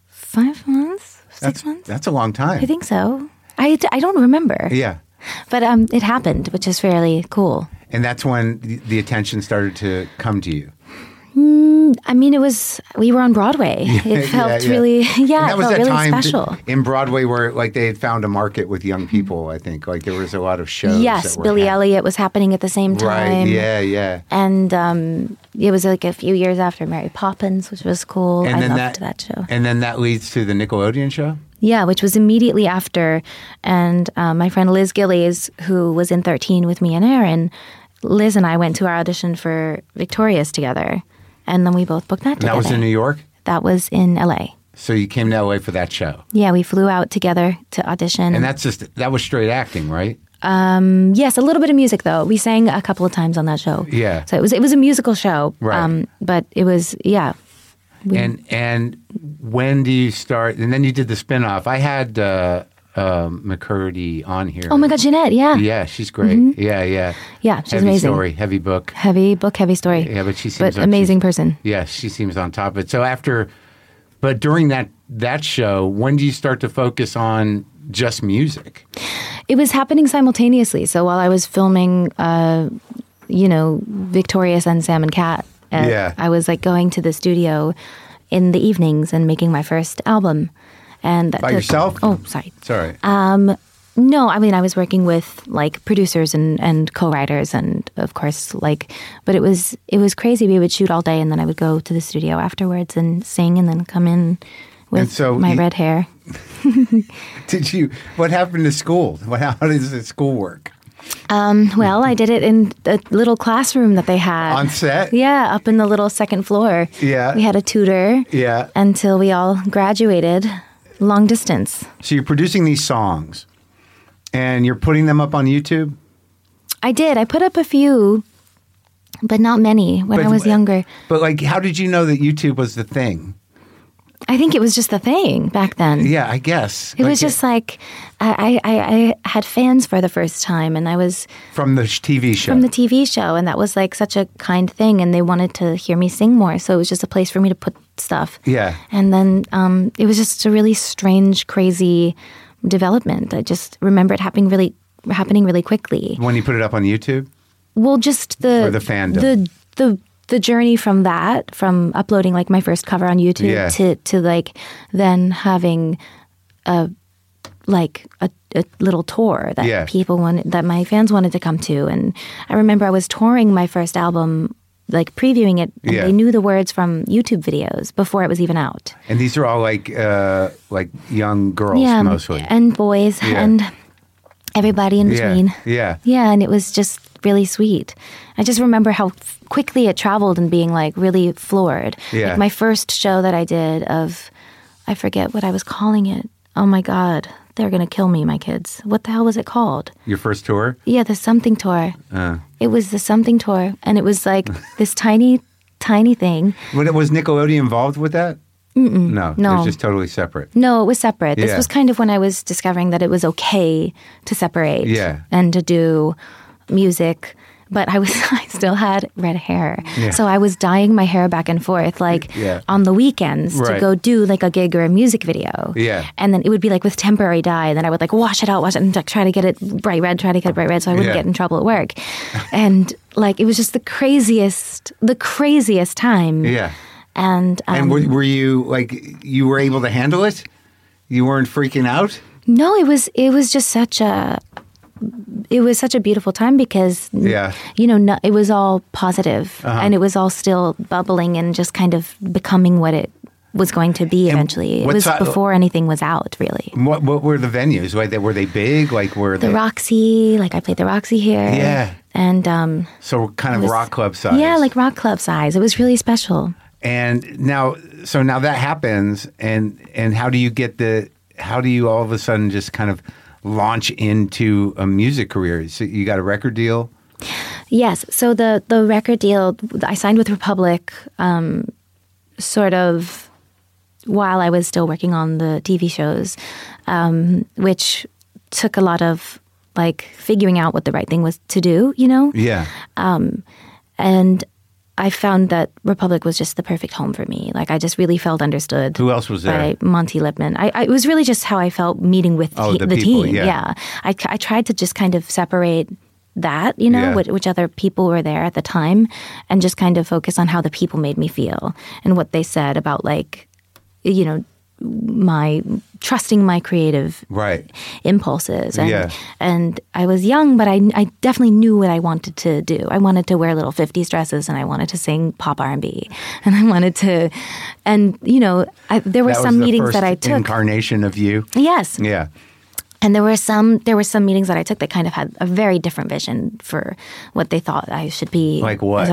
5 months, 6 months. That's a long time. I think so. I don't remember. Yeah. But it happened, which is fairly cool. And that's when the attention started to come to you. I mean, we were on Broadway. It felt really, And that it was felt that really time special. in Broadway where like they had found a market with young people, I think. Like there was a lot of shows. Yes, that were Billy happening. Elliot was happening at the same time. Right, yeah. And it was like a few years after Mary Poppins, which was cool. And I then loved that show. And then that leads to the Nickelodeon show? Yeah, which was immediately after. And my friend Liz Gillies, who was in 13 with me and Aaron, Liz and I went to our audition for Victorious together. And then we both booked that And together. that was in New York? That was in LA. So you came to LA for that show. Yeah, we flew out together to audition. And that was straight acting, right? Yes, a little bit of music though. We sang a couple of times on that show. Yeah. So it was a musical show. Right. But it was And when do you start? And then you did the spinoff. I had McCurdy on here. Oh my God, Jeanette, yeah. Yeah, she's great. Yeah. Yeah, she's heavy amazing. Story, heavy book. Heavy book, heavy story. Yeah, but she seems amazing person. Yeah, she seems on top of it. So but during that show, when do you start to focus on just music? It was happening simultaneously. So while I was filming, Victorious and Sam and Cat, I was like going to the studio in the evenings and making my first album. And by yourself? Oh, sorry. Sorry. No, I mean, I was working with like producers and co-writers and of course but it was crazy. We would shoot all day and then I would go to the studio afterwards and sing and then come in with my red hair. What happened to school? How does the school work? Well, I did it in a little classroom that they had. On set? Yeah, up in the little second floor. Yeah. We had a tutor. Yeah. Until we all graduated long distance. So you're producing these songs and you're putting them up on YouTube? I did. I put up a few, but not many when I was younger. But how did you know that YouTube was the thing? I think it was just the thing back then. Yeah, I guess. It was just I had fans for the first time and I was... From the TV show. From the TV show. And that was such a kind thing and they wanted to hear me sing more. So it was just a place for me to put stuff. Yeah. And then it was just a really strange, crazy development. I just remember it happening really quickly. When you put it up on YouTube? Well, just or the fandom. The journey from uploading my first cover on YouTube to then having a little tour that that my fans wanted to come to. And I remember I was touring my first album, previewing it, and they knew the words from YouTube videos before it was even out. And these are all young girls mostly. And boys and everybody in between. Yeah. And it was just really sweet. I just remember how quickly it traveled and being really floored. Yeah. My first show that I did I forget what I was calling it. Oh my God, they're going to kill me, my kids. What the hell was it called? Your first tour? Yeah, the Something Tour. It was the Something Tour. And it was this tiny, tiny thing. Was Nickelodeon involved with that? No. It was just totally separate. No, it was separate. This was kind of when I was discovering that it was okay to separate and to do music. But I still had red hair. Yeah. So I was dyeing my hair back and forth on the weekends to go do a gig or a music video. Yeah. And then it would be with temporary dye. And then I would wash it out and try to get it bright red so I wouldn't get in trouble at work. And it was just the craziest time. Yeah. And were you you were able to handle it? You weren't freaking out? No, it was just such a beautiful time because it was all positive and it was all still bubbling and just kind of becoming what it was going to be eventually. It was before anything was out, really. What were the venues? Were they big? The Roxy. I played the Roxy here. Yeah. And so kind of rock club size. Yeah, rock club size. It was really special. And now that happens, and how do you all of a sudden just kind of launch into a music career? So you got a record deal? Yes. So the record deal, I signed with Republic sort of while I was still working on the TV shows, which took a lot of figuring out what the right thing was to do, Yeah. And I found that Republic was just the perfect home for me. I just really felt understood. Who else was there? By Monty Lipman. It was really just how I felt meeting with the people, team. Yeah. I tried to just kind of separate that, which other people were there at the time, and just kind of focus on how the people made me feel and what they said about my trusting my creative impulses. And I was young, but I definitely knew what I wanted to do. I wanted to wear little 50s dresses and I wanted to sing pop R&B. And I wanted to, there were some meetings that I took. Incarnation of you. Yes. Yeah. And there were some meetings that I took that kind of had a very different vision for what they thought I should be. Like what?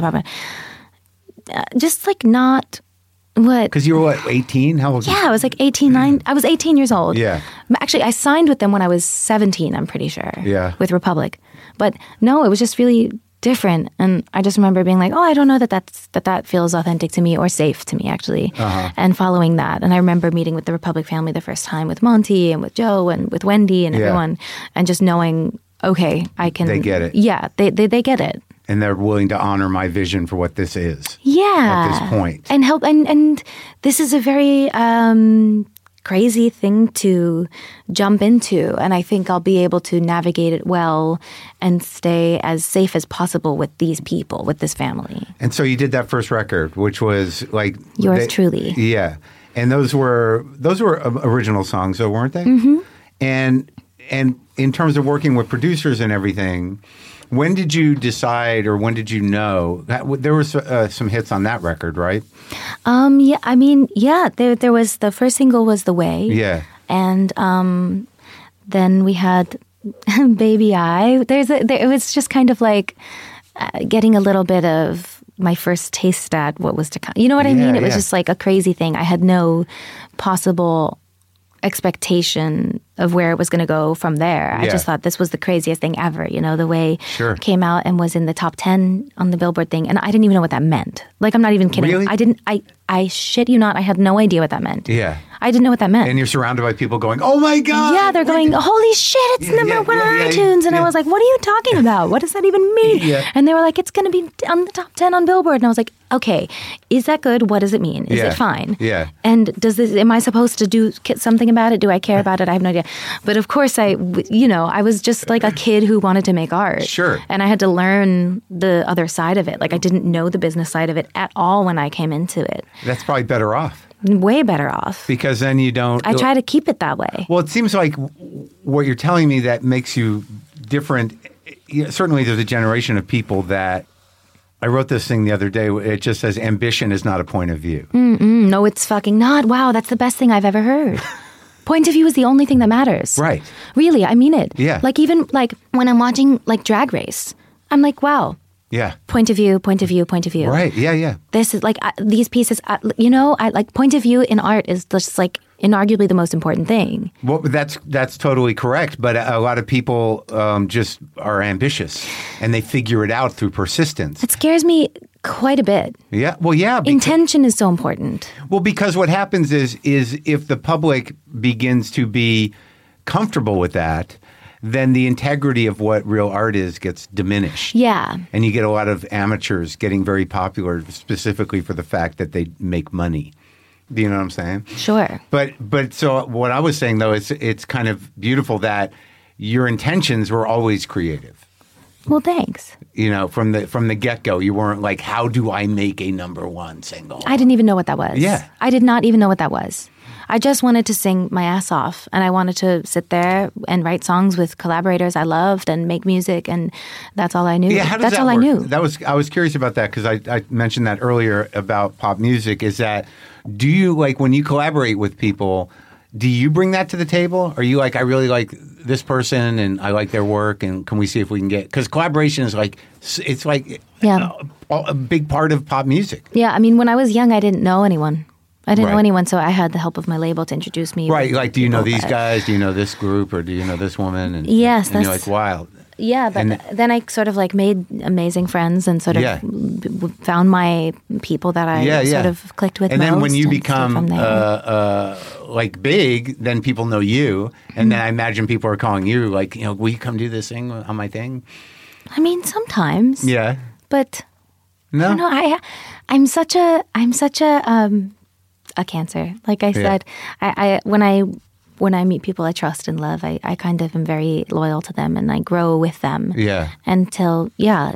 Just not... What? Because you were 18? How old? Yeah, I was 18, 9. I was 18 years old. Yeah. Actually, I signed with them when I was 17, I'm pretty sure. Yeah. With Republic. But no, it was just really different. And I just remember being like, oh, I don't know that feels authentic to me or safe to me, actually. And following that. And I remember meeting with the Republic family the first time with Monty and with Joe and with Wendy and everyone, and just knowing, okay, I can. They get it. Yeah, they get it. And they're willing to honor my vision for what this is. Yeah. At this point. And help. And this is a very crazy thing to jump into. And I think I'll be able to navigate it well and stay as safe as possible with these people, with this family. And so you did that first record, which was like Yours truly. Yeah. And those were original songs, though, weren't they? Mm-hmm. And in terms of working with producers and everything, when did you decide, or when did you know that there was some hits on that record, right? Yeah. I mean, yeah. There was, the first single was "The Way." Yeah. And then we had "Baby I." It was just kind of like getting a little bit of my first taste at what was to come. You know what I mean? It was just like a crazy thing. I had no possible expectation of where it was going to go from there. I just thought this was the craziest thing ever. You know, The Way came out and was in the top 10 on the Billboard thing. And I didn't even know what that meant. Like, I'm not even kidding. Really? I shit you not. I had no idea what that meant. Yeah. I didn't know what that meant. And you're surrounded by people going, oh my God. Yeah, they're going, holy shit, it's number one on iTunes. And I was like, what are you talking about? What does that even mean? And they were like, it's going to be on the top 10 on Billboard. And I was like, okay, is that good? What does it mean? Is it fine? Yeah. And am I supposed to do something about it? Do I care about it? I have no idea. But of course, I was just like a kid who wanted to make art. Sure. And I had to learn the other side of it. Like, I didn't know the business side of it at all when I came into it. That's probably better off. Way better off. Because then you don't... I try to keep it that way. Well, it seems like what you're telling me that makes you different. Certainly there's a generation of people that... I wrote this thing the other day. It just says, ambition is not a point of view. No, it's fucking not. Wow, that's the best thing I've ever heard. Point of view is the only thing that matters. Right. Really, I mean it. Yeah. Like, even like when I'm watching like Drag Race, I'm like, wow. Yeah. Point of view, point of view, point of view. Right. Yeah, yeah. This is like these pieces, I like point of view in art is just like inarguably the most important thing. Well, that's totally correct. But a lot of people just are ambitious and they figure it out through persistence. It scares me quite a bit. Yeah. Well, yeah. Intention is so important. Well, because what happens is if the public begins to be comfortable with that, then the integrity of what real art is gets diminished. Yeah. And you get a lot of amateurs getting very popular specifically for the fact that they make money. Do you know what I'm saying? Sure. But so what I was saying, though, it's kind of beautiful that your intentions were always creative. Well, thanks. You know, from the get-go, you weren't like, how do I make a number one single? I didn't even know what that was. Yeah. I did not even know what that was. I just wanted to sing my ass off, and I wanted to sit there and write songs with collaborators I loved and make music, and that's all I knew. Yeah, how does that's that all work? I knew. I was curious about that because I mentioned that earlier about pop music. Is that, do you, like, when you collaborate with people, do you bring that to the table? Are you like, I really like this person and I like their work, and can we see if we can get, because collaboration is like, it's like a big part of pop music. Yeah, I mean, when I was young, I didn't know anyone. I didn't know anyone, so I had the help of my label to introduce me. Right, like, do you know these guys? Do you know this group? Or do you know this woman? And, yes. And you're like, wow. Yeah, but then I sort of like made amazing friends and sort of found my people that I sort of clicked with. And most, then when you become like big, then people know you. And then I imagine people are calling you like, you know, will you come do this thing on my thing? I mean, sometimes. Yeah. But no. I don't know. I'm such a Cancer. Like I said, I when I meet people I trust and love, I kind of am very loyal to them, and I grow with them. Yeah. Until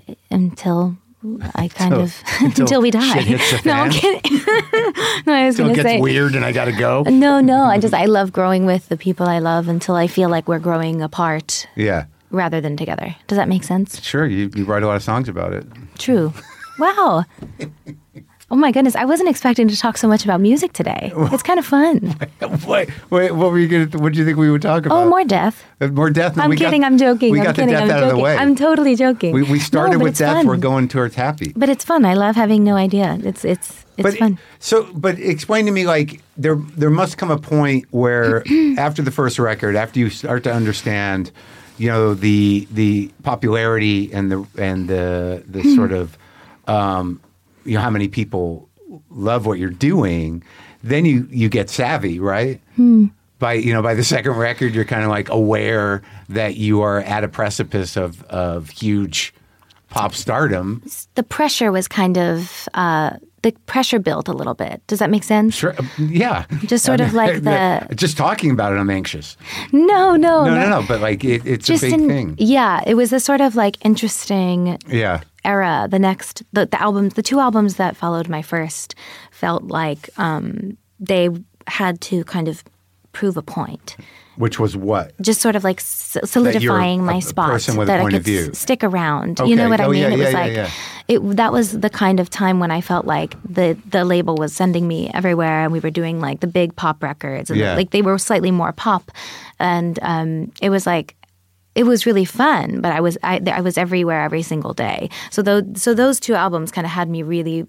I kind of until we die. Shit hits the fan. No, I'm kidding. No, I was going to say it gets weird and I got to go. No. I love growing with the people I love until I feel like we're growing apart. Yeah. Rather than together. Does that make sense? Sure. You write a lot of songs about it. True. Wow. Oh my goodness, I wasn't expecting to talk so much about music today. It's kind of fun. Wait, what were you going to, what did you think we would talk about? Oh, more death. More death? I'm kidding, I'm joking. We got the death out of the way. I'm totally joking. We started with death, fun. We're going towards happy. But it's fun. I love having no idea. It's fun. But explain to me, like, there must come a point where after the first record, after you start to understand, the popularity and the sort of how many people love what you're doing, then you get savvy, right? By the second record, you're kind of like aware that you are at a precipice of huge pop stardom. The pressure was kind of the pressure built a little bit. Does that make sense? Sure. Yeah. Just sort of like just talking about it, I'm anxious. No. But like it's a big thing. Yeah, it was a sort of like interesting. Yeah. Era. The albums, the two albums that followed my first, felt like they had to kind of prove a point. Which was what? Just sort of like solidifying my spot that I could stick around. Okay. You know what I mean? Yeah, it was that was the kind of time when I felt like the label was sending me everywhere, and we were doing like the big pop records, and like they were slightly more pop, and it was like. It was really fun, but I was everywhere every single day. So those two albums kind of had me really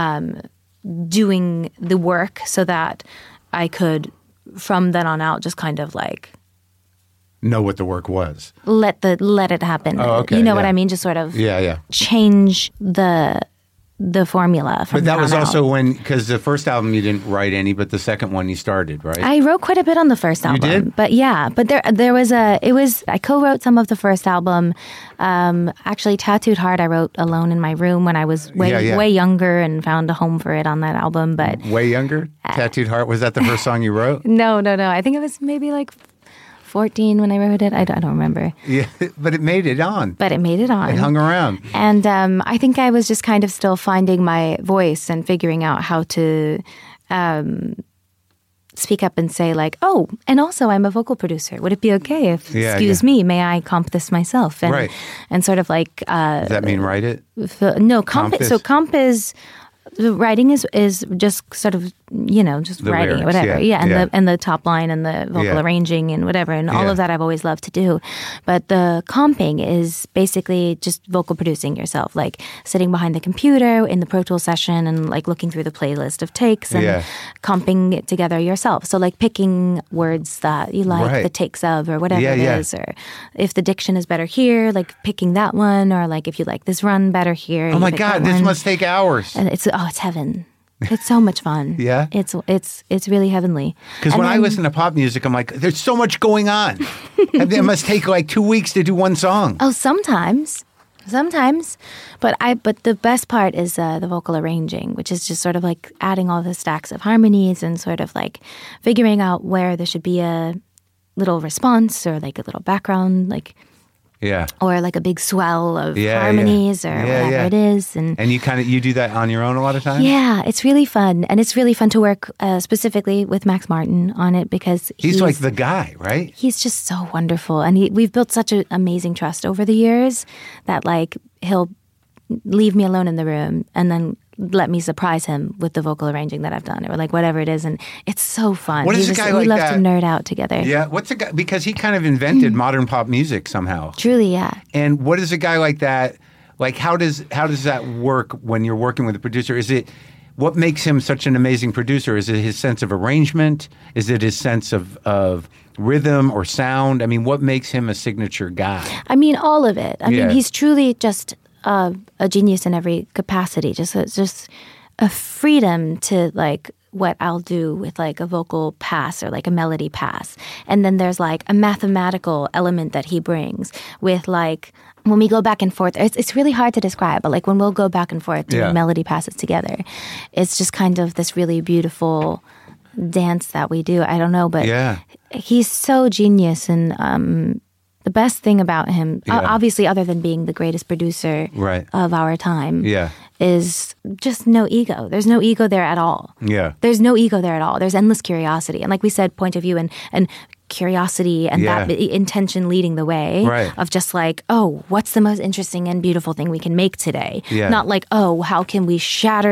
doing the work so that I could, from then on out, just kind of like know what the work was. Let it happen. Oh, okay. You know what I mean? Just sort of change the formula. But that was also because the first album you didn't write any, but the second one you started, right? I wrote quite a bit on the first album. You did? But there was I co-wrote some of the first album. Actually, Tattooed Heart I wrote alone in my room when I was way younger and found a home for it on that album. But way younger? Tattooed Heart, was that the first song you wrote? No. I think it was maybe like 14 when I wrote it. I don't remember. Yeah, but it made it on. It hung around. And I think I was just kind of still finding my voice and figuring out how to speak up and say like, oh, and also I'm a vocal producer. Would it be okay if, excuse me, may I comp this myself? And, right. And sort of like... Does that mean write it? No, comp is... The writing is just sort of, just the writing lyrics, it, whatever. Yeah, and the top line and the vocal arranging and whatever. And all of that I've always loved to do. But the comping is basically just vocal producing yourself, like sitting behind the computer in the Pro Tools session and like looking through the playlist of takes and comping it together yourself. So like picking words that you like the takes of or whatever it is. Or if the diction is better here, like picking that one. Or like if you like this run better here. Oh my God, this must take hours. And it's heaven. It's so much fun. Yeah? It's really heavenly. Because when I listen to pop music, I'm like, there's so much going on. And it must take like 2 weeks to do one song. Oh, sometimes. But the best part is the vocal arranging, which is just sort of like adding all the stacks of harmonies and sort of like figuring out where there should be a little response or like a little background, like... Yeah. Or like a big swell of harmonies or whatever it is. And you do that on your own a lot of times? Yeah, it's really fun. And it's really fun to work specifically with Max Martin on it because he's like the guy, right? He's just so wonderful. And we've built such an amazing trust over the years that like he'll leave me alone in the room and then let me surprise him with the vocal arranging that I've done or like whatever it is. And it's so fun. What is a guy like we love that? To nerd out together. Yeah. What's a guy, because he kind of invented modern pop music somehow. Truly, yeah. And what is a guy like that, like how does that work when you're working with a producer? What makes him such an amazing producer? Is it his sense of arrangement? Is it his sense of rhythm or sound? I mean, what makes him a signature guy? I mean, all of it. I mean, he's truly just a genius in every capacity. Just a freedom to like what I'll do with like a vocal pass or like a melody pass. And then there's like a mathematical element that he brings with like when we go back and forth. It's really hard to describe, but like when we'll go back and forth doing melody passes together, it's just kind of this really beautiful dance that we do. I don't know, but he's so genius. And the best thing about him, obviously other than being the greatest producer of our time, is just no ego. There's no ego there at all. Yeah. There's no ego there at all. There's endless curiosity. And like we said, point of view and curiosity and that intention leading the way of just like, oh, what's the most interesting and beautiful thing we can make today? Yeah. Not like, oh, how can we shatter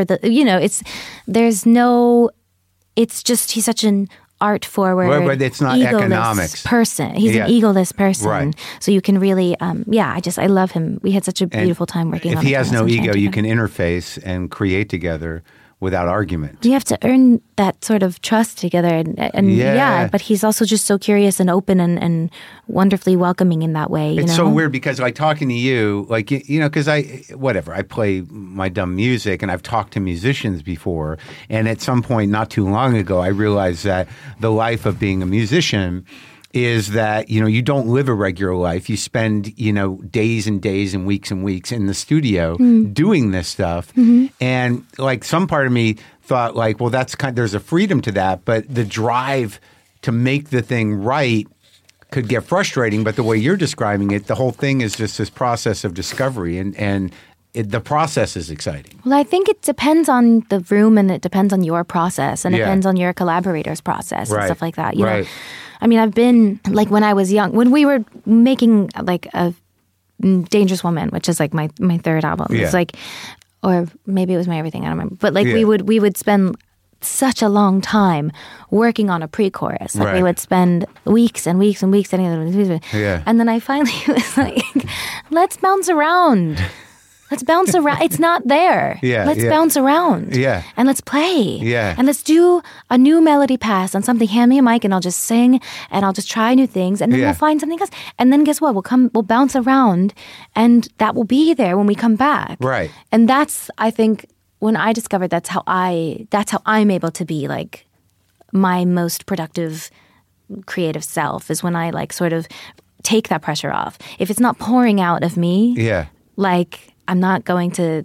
it's just, he's such an art forward, it's not economics person. He's an egoless person. So you can really, I love him. We had such a beautiful time working on it. If he has no ego, you can interface and create together without argument. You have to earn that sort of trust together. And Yeah. but he's also just so curious and open and wonderfully welcoming in that way. It's know? so weird because like talking to you, like, you know, because I play my dumb music and I've talked to musicians before. And at some point not too long ago, I realized that the life of being a musician is that, you know, you don't live a regular life. You spend, you know, days and days and weeks in the studio doing this stuff. And like some part of me thought like, well, there's a freedom to that. But the drive to make the thing right could get frustrating. But the way you're describing it, the whole thing is just this process of discovery and the process is exciting. Well, I think it depends on the room and it depends on your process and it depends on your collaborator's process and stuff like that. You know? I mean, I've been, like, when I was young, when we were making, like, a Dangerous Woman, which is, like, my third album. Yeah. It's, like, or maybe it was My Everything, I don't remember. But, like, we would spend such a long time working on a pre-chorus. Like, we would spend weeks and weeks and weeks. And then I finally was like, let's bounce around. Let's bounce around. It's not there. Let's bounce around. And let's play. And let's do a new melody pass on something. Hand me a mic and I'll just sing and I'll just try new things and then we'll find something else. And then guess what? We'll bounce around and that will be there when we come back. Right. And that's, I think, when I discovered that's how I'm able to be like my most productive creative self is when I like sort of take that pressure off. If it's not pouring out of me, like, I'm not going to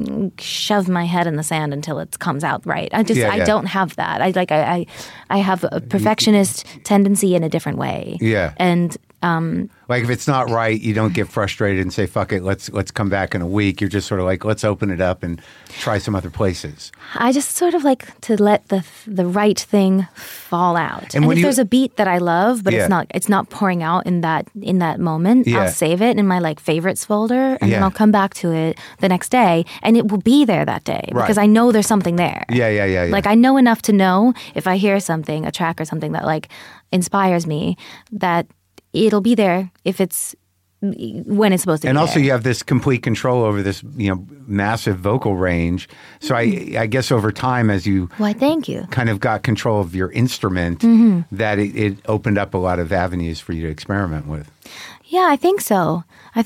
shove my head in the sand until it comes out right. I don't have that. I have a perfectionist tendency in a different way. And like if it's not right, you don't get frustrated and say, fuck it, let's come back in a week. You're just sort of like, let's open it up and try some other places. I just sort of like to let the right thing fall out. And if there's a beat that I love, but it's not pouring out in that moment, I'll save it in my like favorites folder and then I'll come back to it the next day and it will be there that day because I know there's something there. Like I know enough to know if I hear something, a track or something that like inspires me, that it'll be there if it's when it's supposed to be. And also there. you have this complete control over this, you know, massive vocal range. So I guess over time as you thank you. kind of got control of your instrument, that it opened up a lot of avenues for you to experiment with. Yeah, I think so.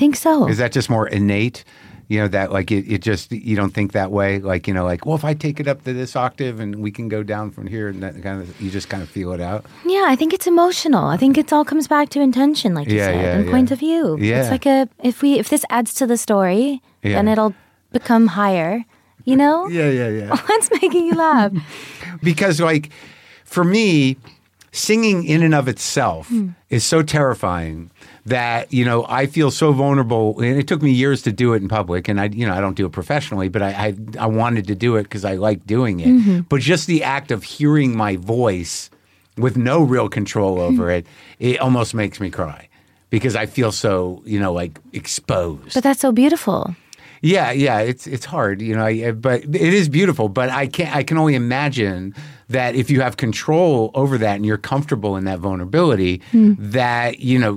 Is that just more innate? You know, that like it just, you don't think that way? Like, you know, like, well, if I take it up to this octave and we can go down from here and that kind of, you just kind of feel it out? Yeah, I think it's emotional. I think it all comes back to intention, like you said, and point of view. Yeah. It's like if this adds to the story, then it'll become higher, you know? Yeah. What's making you laugh? Because like, for me, singing in and of itself is so terrifying that, you know, I feel so vulnerable. And it took me years to do it in public. And I don't do it professionally, but I wanted to do it because I like doing it. But just the act of hearing my voice with no real control over it, it almost makes me cry because I feel so, you know, like exposed. But that's so beautiful. Yeah, it's hard, you know, but it is beautiful. But I can only imagine that if you have control over that and you're comfortable in that vulnerability, that, you know,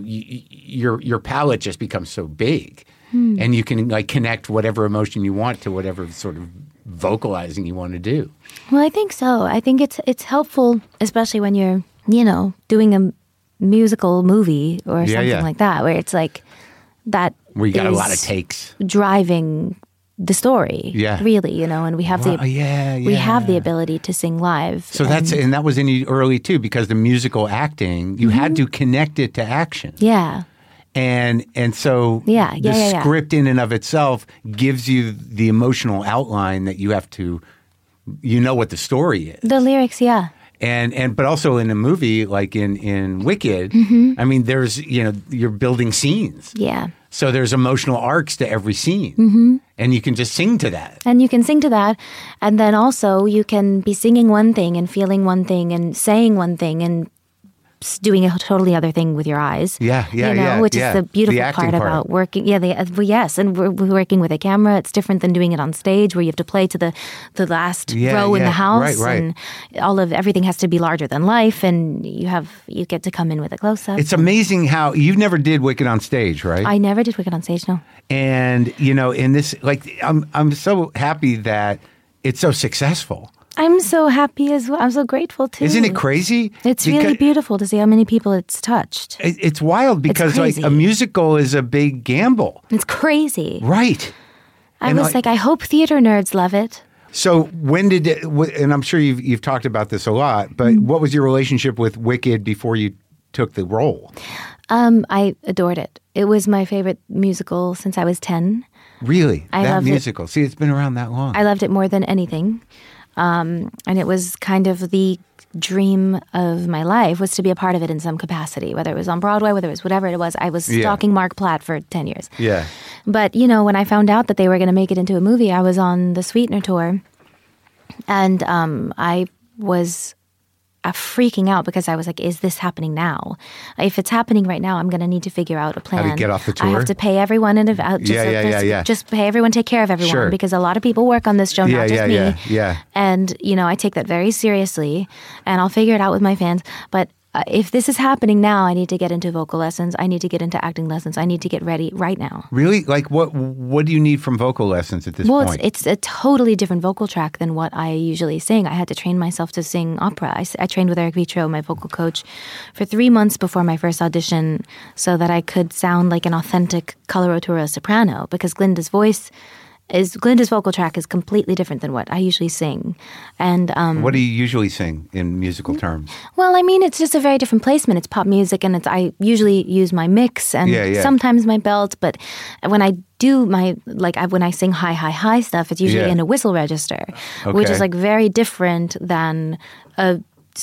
your palette just becomes so big and you can like connect whatever emotion you want to whatever sort of vocalizing you want to do. Well, I think so. I think it's helpful, especially when you're, you know, doing a musical movie or something like that, where it's like that. Where you got a lot of takes. Driving the story, really, you know, and we have we have the ability to sing live. So and that was in you early too, because the musical acting, you had to connect it to action. Yeah. And so the script in and of itself gives you the emotional outline that you have to, you know what the story is. The lyrics, but also in a movie like in Wicked, I mean, there's, you know, you're building scenes. Yeah. So there's emotional arcs to every scene. And you can just sing to that. And you can sing to that. And then also you can be singing one thing and feeling one thing and saying one thing and doing a totally other thing with your eyes. Which is the beautiful part about working. And we're working with a camera. It's different than doing it on stage where you have to play to the last row in the house, and everything has to be larger than life, and you get to come in with a close up. It's amazing how you never did Wicked on stage, right? I never did Wicked on stage, no. And you know, in this, like, I'm so happy that it's so successful. I'm so happy as well. I'm so grateful too. Isn't it crazy? It's really beautiful to see how many people it's touched. It's wild because like a musical is a big gamble. It's crazy. Right. I was like, I hope theater nerds love it. So when did it, and I'm sure you've talked about this a lot, but what was your relationship with Wicked before you took the role? I adored it. It was my favorite musical since I was 10. Really? I that loved musical. See, it's been around that long. I loved it more than anything. And it was kind of the dream of my life was to be a part of it in some capacity, whether it was on Broadway, whether it was whatever it was. I was stalking Mark Platt for 10 years. Yeah. But, you know, when I found out that they were going to make it into a movie, I was on the Sweetener tour. And I was freaking out because I was like, is this happening now? If it's happening right now, I'm going to need to figure out a plan. How to get off the tour? I have to pay everyone in just pay everyone, take care of everyone because a lot of people work on this show, not just me. Yeah. And, you know, I take that very seriously and I'll figure it out with my fans. But if this is happening now, I need to get into vocal lessons. I need to get into acting lessons. I need to get ready right now. Really? Like what do you need from vocal lessons at this point? Well, it's a totally different vocal track than what I usually sing. I had to train myself to sing opera. I trained with Eric Vitro, my vocal coach, for 3 months before my first audition so that I could sound like an authentic coloratura soprano because Glinda's vocal track is completely different than what I usually sing. And what do you usually sing in musical terms? Well, I mean, it's just a very different placement. It's pop music, and I usually use my mix and sometimes my belt. But when I do when I sing high stuff, it's usually in a whistle register, which is like very different than a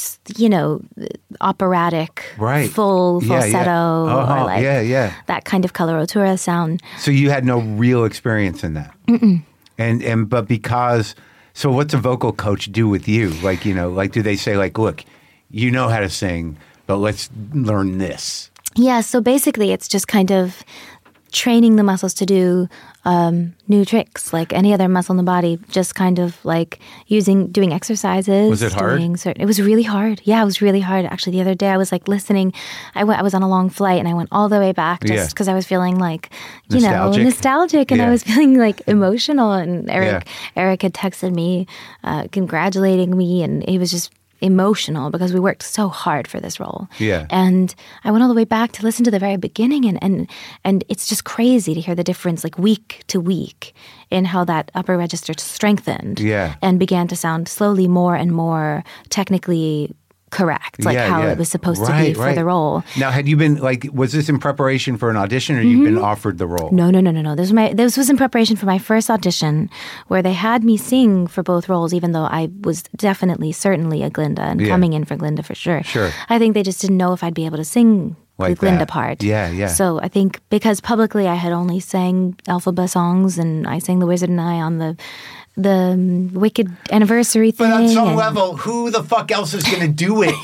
operatic, full falsetto, or like that kind of coloratura sound. So you had no real experience in that, but because. So what's a vocal coach do with you? Like do they say like, look, you know how to sing, but let's learn this? Yeah. So basically, it's just kind of training the muscles to do new tricks like any other muscle in the body, just kind of like doing exercises. Was it hard? It was really hard. Yeah, it was really hard. Actually, the other day I was like listening. I was on a long flight and I went all the way back just because I was feeling like, nostalgic and I was feeling like emotional. And Eric had texted me, congratulating me, and he was just emotional because we worked so hard for this role. Yeah. And I went all the way back to listen to the very beginning and it's just crazy to hear the difference like week to week in how that upper register strengthened and began to sound slowly more and more technically correct, like how it was supposed to be for the role. Now, had you been was this in preparation for an audition, or you'd been offered the role? No. This was in preparation for my first audition, where they had me sing for both roles, even though I was certainly a Glinda and coming in for Glinda for sure. Sure. I think they just didn't know if I'd be able to sing the Glinda part. Yeah. So I think because publicly I had only sang Elphaba songs, and I sang The Wizard and I on the Wicked anniversary thing. But on some level, who the fuck else is going to do it?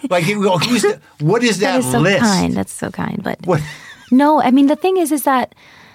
What is that so list? That's so kind. But no, I mean, the thing is that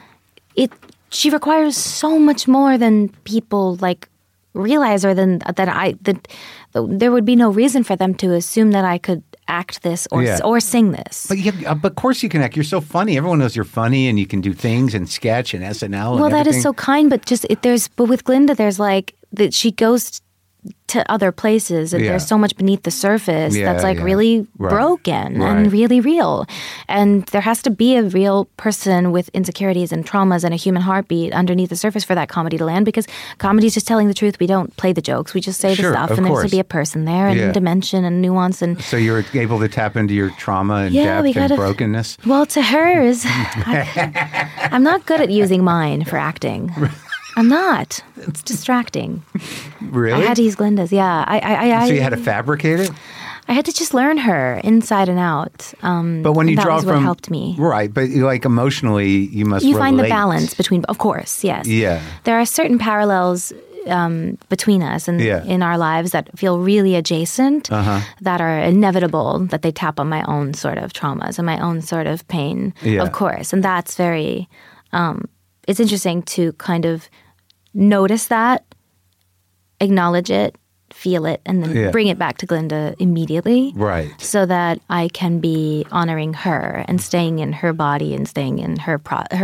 she requires so much more than people realize, or that there would be no reason for them to assume that I could act this or sing this. But of course you can act. You're so funny. Everyone knows you're funny, and you can do things and sketch and SNL. Well, that is so kind. But but with Glinda, there's that she goes to other places, and there's so much beneath the surface that's really broken and really real. And there has to be a real person with insecurities and traumas and a human heartbeat underneath the surface for that comedy to land, because comedy is just telling the truth. We don't play the jokes. We just say the stuff, and there has to be a person there and dimension and nuance. And so you're able to tap into your trauma and depth and brokenness? Well, to hers, I'm not good at using mine for acting. I'm not. It's distracting. Really? I had to use Glinda's, So you had to fabricate it? I had to just learn her inside and out. But when you draw from... what helped me. Right, but emotionally, you must relate. Find the balance between... Of course, yes. Yeah. There are certain parallels between us and in our lives that feel really adjacent, that are inevitable, that they tap on my own sort of traumas and my own sort of pain, of course. And that's very... it's interesting to kind of notice that, acknowledge it, feel it and then Yeah. bring it back to Glinda immediately. Right. So that I can be honoring her and staying in her body and staying in her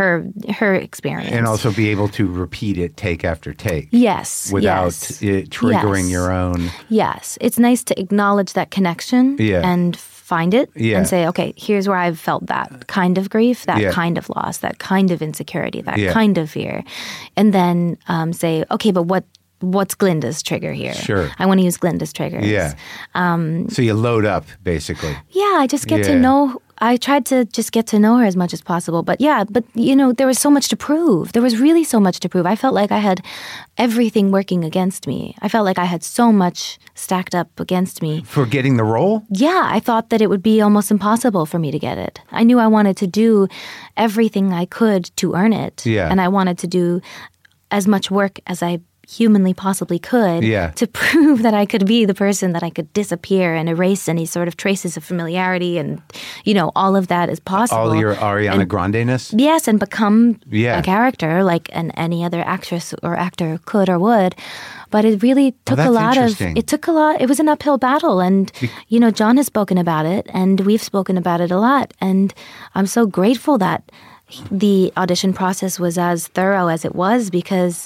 experience. And also be able to repeat it take after take. Yes. Without yes. it triggering Yes. your own. Yes. It's nice to acknowledge that connection and find it and say, okay, here's where I've felt that kind of grief, that kind of loss, that kind of insecurity, that kind of fear. And then say, okay, but what's Glinda's trigger here? Sure. I want to use Glinda's triggers. Yeah. So you load up, basically. Yeah, I just get to know. I tried to just get to know her as much as possible. But there was so much to prove. There was really so much to prove. I felt like I had everything working against me. I felt like I had so much stacked up against me. For getting the role? Yeah, I thought that it would be almost impossible for me to get it. I knew I wanted to do everything I could to earn it. Yeah. And I wanted to do as much work as I humanly possibly could to prove that I could be the person, that I could disappear and erase any sort of traces of familiarity, and all of that is possible. All your Ariana Grande-ness? Yes, and become a character like any other actress or actor could or would. But it really took a lot of, it was an uphill battle. And, John has spoken about it and we've spoken about it a lot. And I'm so grateful that the audition process was as thorough as it was, because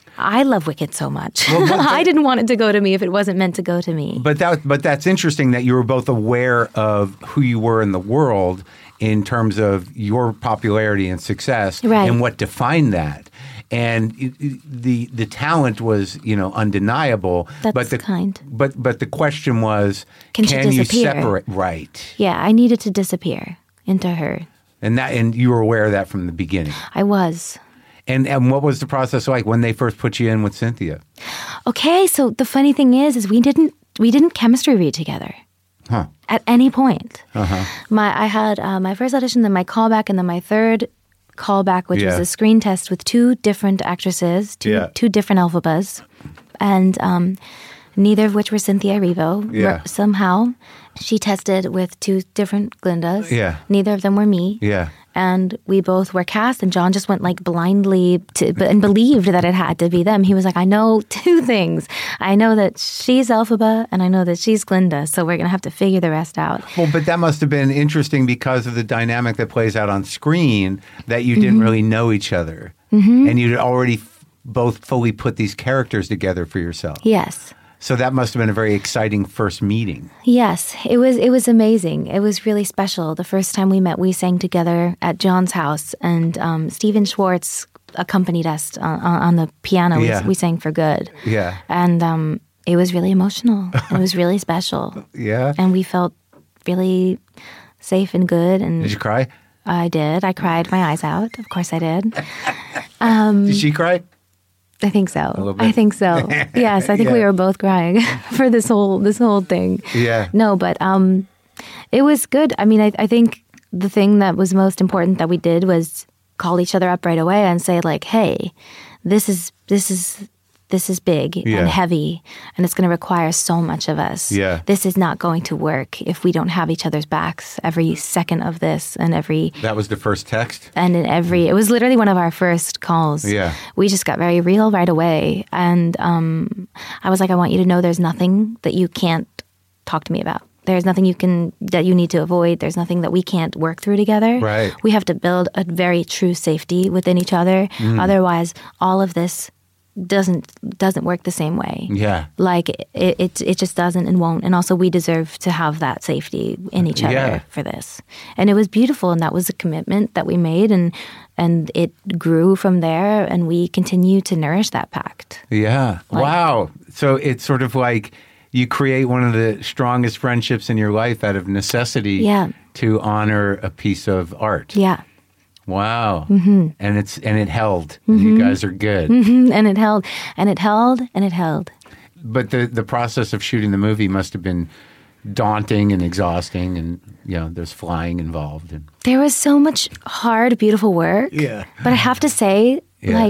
I love Wicked so much. Well, I didn't want it to go to me if it wasn't meant to go to me. But that's interesting that you were both aware of who you were in the world in terms of your popularity and success and what defined that. And the talent was, undeniable. That's kind. But the question was, can you separate? Right. Yeah, I needed to disappear into her. And you were aware of that from the beginning. I was. And what was the process like when they first put you in with Cynthia? Okay, so the funny thing is we didn't chemistry read together. Huh. At any point. Uh-huh. I had my first audition, then my callback, and then my third callback, which was a screen test with two different actresses, two different Elphabas, and neither of which were Cynthia Erivo. Yeah. Somehow, she tested with two different Glindas. Yeah. Neither of them were me. Yeah. And we both were cast, and John just went blindly and believed that it had to be them. He was like, I know two things. I know that she's Elphaba, and I know that she's Glinda, so we're going to have to figure the rest out. Well, but that must have been interesting because of the dynamic that plays out on screen, that you didn't really know each other. Mm-hmm. And you'd already both fully put these characters together for yourself. Yes. So that must have been a very exciting first meeting. Yes, it was amazing. It was really special. The first time we met, we sang together at John's house, and Stephen Schwartz accompanied us on the piano. Yeah. We sang For Good. Yeah. And it was really emotional. It was really special. Yeah. And we felt really safe and good. And did you cry? I did. I cried my eyes out. Of course I did. Did she cry? I think so. A little bit? I think so. Yes, I think we were both crying for this whole thing. Yeah. No, but it was good. I mean, I think the thing that was most important that we did was call each other up right away and say hey, this is big and heavy, and it's going to require so much of us. Yeah. This is not going to work if we don't have each other's backs every second of this and every... That was the first text? And it was literally one of our first calls. Yeah. We just got very real right away. And I was like, I want you to know there's nothing that you can't talk to me about. There's nothing that you need to avoid. There's nothing that we can't work through together. Right. We have to build a very true safety within each other. Otherwise, all of this doesn't work the same way. Yeah. It just doesn't and won't. And also we deserve to have that safety in each other for this. And it was beautiful, and that was a commitment that we made, and it grew from there, and we continue to nourish that pact. Yeah. Wow. So it's sort of like you create one of the strongest friendships in your life out of necessity to honor a piece of art. Yeah. Wow. Mm-hmm. And it held. Mm-hmm. You guys are good. Mm-hmm. And it held. And it held. And it held. But the process of shooting the movie must have been daunting and exhausting, and there's flying involved. And there was so much hard, beautiful work. Yeah. But I have to say,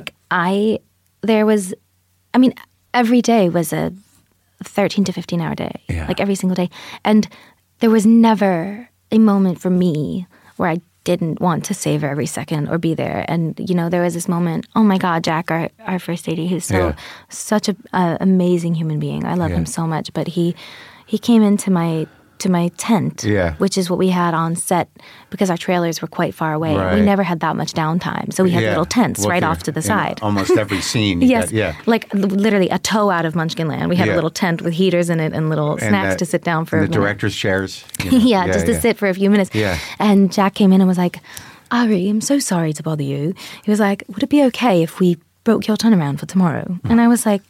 every day was a 13 to 15 hour day. Yeah. Every single day. And there was never a moment for me where I didn't want to savor every second or be there. And, there was this moment, oh my God, Jack, our first AD, who's such a amazing human being. I love him so much. But he came into my tent, which is what we had on set because our trailers were quite far away. Right. We never had that much downtime. So we had little tents right off to the side. Almost every scene. Yes. Like literally a toe out of Munchkinland. We had a little tent with heaters in it and little snacks to sit down for a minute. The director's chairs. Just to sit for a few minutes. Yeah. And Jack came in and was like, Ari, I'm so sorry to bother you. He was like, would it be okay if we broke your turnaround for tomorrow? And I was like,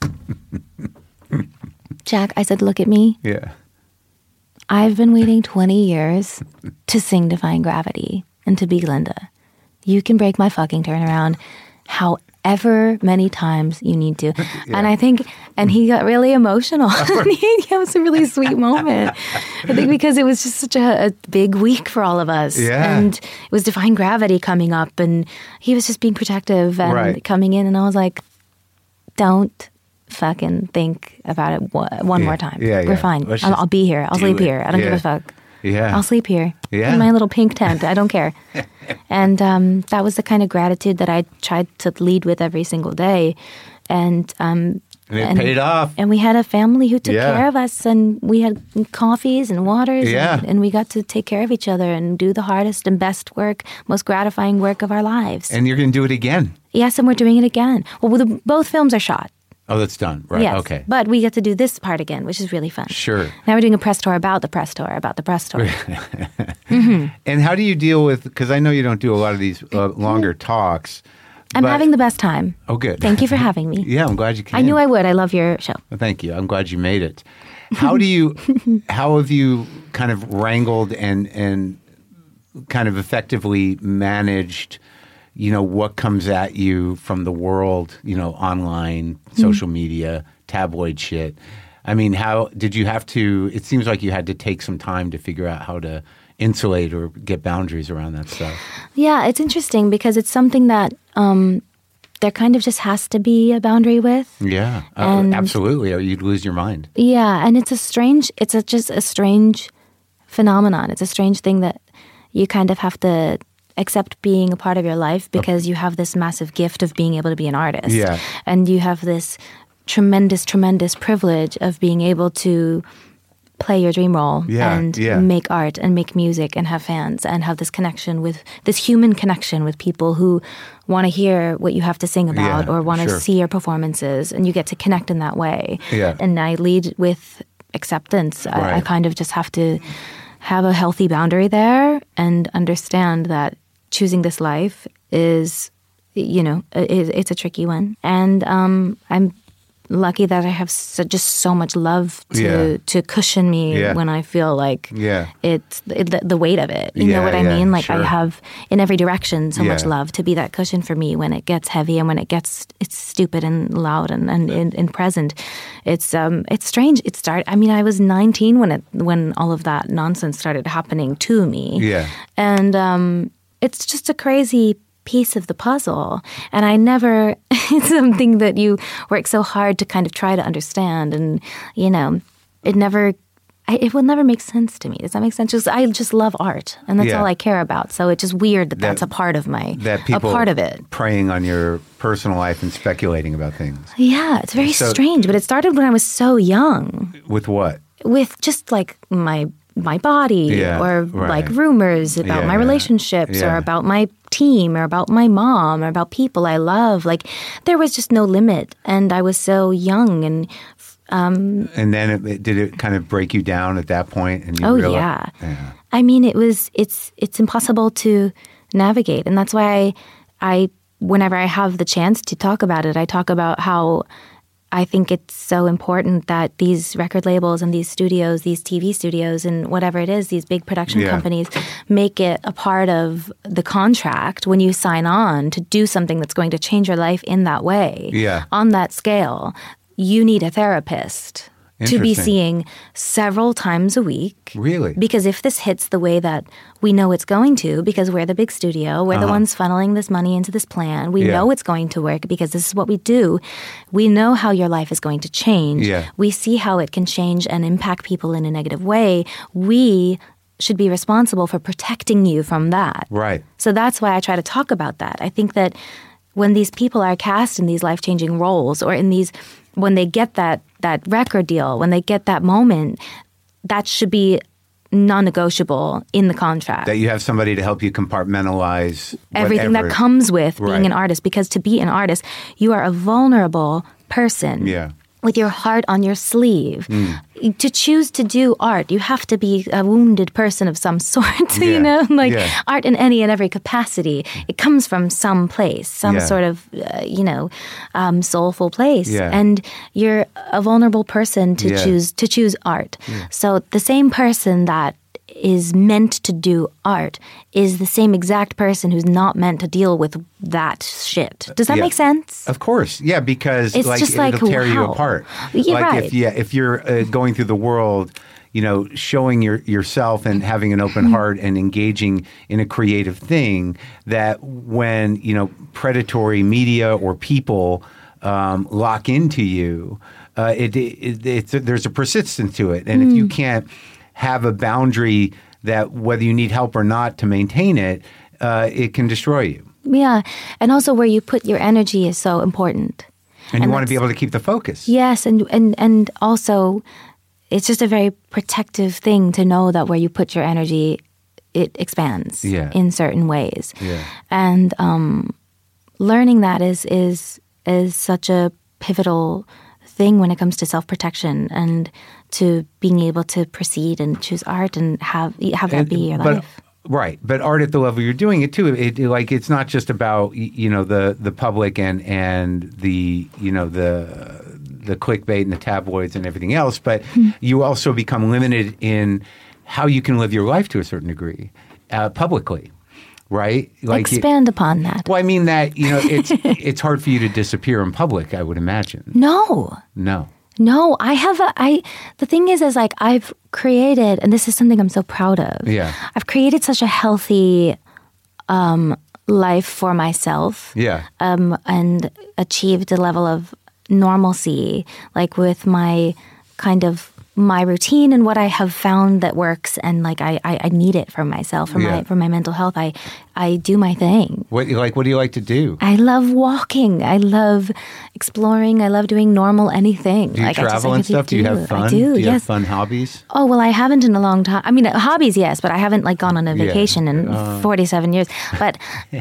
Jack, I said, look at me. Yeah. I've been waiting 20 years to sing Defying Gravity and to be Glinda. You can break my fucking turnaround however many times you need to. And he got really emotional. It was a really sweet moment. I think because it was just such a big week for all of us. Yeah. And it was Defying Gravity coming up and he was just being protective and coming in and I was like, don't fucking think about it one more time. We're fine. I'll be here. I'll sleep here. I don't give a fuck. Yeah. I'll sleep here. Yeah. In my little pink tent. I don't care. And that was the kind of gratitude that I tried to lead with every single day. And it paid off. And we had a family who took care of us and we had coffees and waters and we got to take care of each other and do the hardest and best work, most gratifying work of our lives. And you're going to do it again. Yes, and we're doing it again. Well, both films are shot. Oh, that's done. Right. Yes, okay. But we get to do this part again, which is really fun. Sure. Now we're doing a press tour about the press tour, about the press tour. And how do you deal with, because I know you don't do a lot of these longer talks. I'm having the best time. Oh, good. Thank you for having me. Yeah, I'm glad you came. I knew I would. I love your show. Well, thank you. I'm glad you made it. How have you kind of wrangled and kind of effectively managed what comes at you from the world, online, social media, tabloid shit. I mean, how did you have to, it seems like you had to take some time to figure out how to insulate or get boundaries around that stuff. Yeah, it's interesting because it's something that there kind of just has to be a boundary with. Yeah, absolutely. Or you'd lose your mind. Yeah, and it's just a strange phenomenon. It's a strange thing that you kind of have to accept being a part of your life because you have this massive gift of being able to be an artist. Yeah. And you have this tremendous, tremendous privilege of being able to play your dream role and make art and make music and have fans and have this connection with this human connection with people who want to hear what you have to sing about or want to see your performances, and you get to connect in that way. Yeah. And I lead with acceptance. Right. I kind of just have to have a healthy boundary there and understand that choosing this life is, it's a tricky one. And I'm lucky that I have just so much love to cushion me when I feel like it's the weight of it. You know what I mean? Like I have in every direction so much love to be that cushion for me when it gets heavy and when it's stupid and loud and present. It's strange. I was 19 when all of that nonsense started happening to me. Yeah. And it's just a crazy piece of the puzzle. And it's something that you work so hard to kind of try to understand. And, it will never make sense to me. Does that make sense? I just love art and that's all I care about. So it's just weird that that's a part of a part of it. Preying on your personal life and speculating about things. Yeah, it's very strange. But it started when I was so young. With what? With just like my body or like rumors about my relationships or about my team or about my mom or about people I love. Like there was just no limit. And I was so young and then did it kind of break you down at that point? And you realized, yeah. I mean, it's impossible to navigate. And that's why I whenever I have the chance to talk about it, I talk about how I think it's so important that these record labels and these studios, these TV studios and whatever it is, these big production companies make it a part of the contract when you sign on to do something that's going to change your life in that way. Yeah. On that scale, you need a therapist to be seeing several times a week. Really? Because if this hits the way that we know it's going to, because we're the big studio, we're the ones funneling this money into this plan, we know it's going to work because this is what we do. We know how your life is going to change. Yeah. We see how it can change and impact people in a negative way. We should be responsible for protecting you from that. Right. So that's why I try to talk about that. I think that when these people are cast in these life-changing roles, or when they get that record deal, when they get that moment, that should be non-negotiable in the contract. That you have somebody to help you compartmentalize everything whatever. that comes with being Right. an artist. Because to be an artist, you are a vulnerable person. Yeah. With your heart on your sleeve. To choose to do art, you have to be a wounded person of some sort, Yeah. you know? Like Yeah. art in any and every capacity, it comes from some place, some Yeah. sort of, soulful place. Yeah. And you're a vulnerable person to Yeah. choose art. So the same person that is meant to do art is the same exact person who's not meant to deal with that shit. Does that Yeah. make sense? Of course, yeah, because It's just like, it'll tear you wow. apart. Yeah, like right. if you're going through the world, showing yourself and having an open heart and engaging in a creative thing, that when predatory media or people lock into you, there's a persistence to it, and if you can't have a boundary that whether you need help or not to maintain it, it can destroy you. Yeah. And also where you put your energy is so important. And you want to be able to keep the focus. Yes. And also it's just a very protective thing to know that where you put your energy, it expands in certain ways. Yeah. And learning that is such a pivotal thing when it comes to self-protection and to being able to proceed and choose art and have that be your life. Right, but art at the level you're doing it too. It's not just about the public and the clickbait and the tabloids and everything else, but you also become limited in how you can live your life to a certain degree publicly. Right? Expand upon that. Well, I mean that it's hard for you to disappear in public, I would imagine. No, the thing is like I've created, and this is something I'm so proud of. Yeah. I've created such a healthy life for myself. Yeah. And achieved a level of normalcy, like with my routine and what I have found that works, and like I need it for myself, for my mental health. I do my thing. What do you like to do? I love walking. I love exploring. I love doing normal anything. Do you travel and stuff? Do you have fun? I do. Do you yes. have fun hobbies? Oh well, I haven't in a long time. I mean, hobbies, yes, but I haven't like gone on a vacation in 47 years. But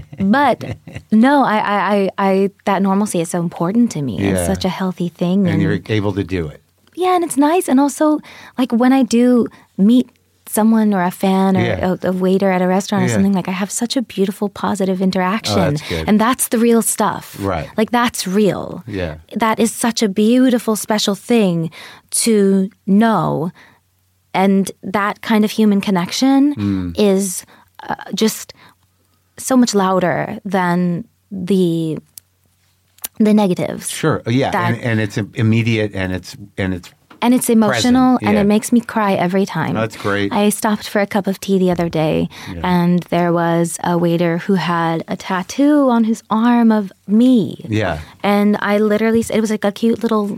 no, I that normalcy is so important to me. It's such a healthy thing, and you're able to do it. Yeah, and it's nice. And also, like when I do meet someone or a fan or a waiter at a restaurant or something, like I have such a beautiful, positive interaction. Oh, that's good. And that's the real stuff. Right. Like that's real. Yeah. That is such a beautiful, special thing to know. And that kind of human connection is just so much louder than the negatives. Sure. Yeah. And it's immediate and it's emotional, present. and Yeah. it makes me cry every time. That's great. I stopped for a cup of tea the other day, and there was a waiter who had a tattoo on his arm of me. Yeah. And I literally, it was like a cute little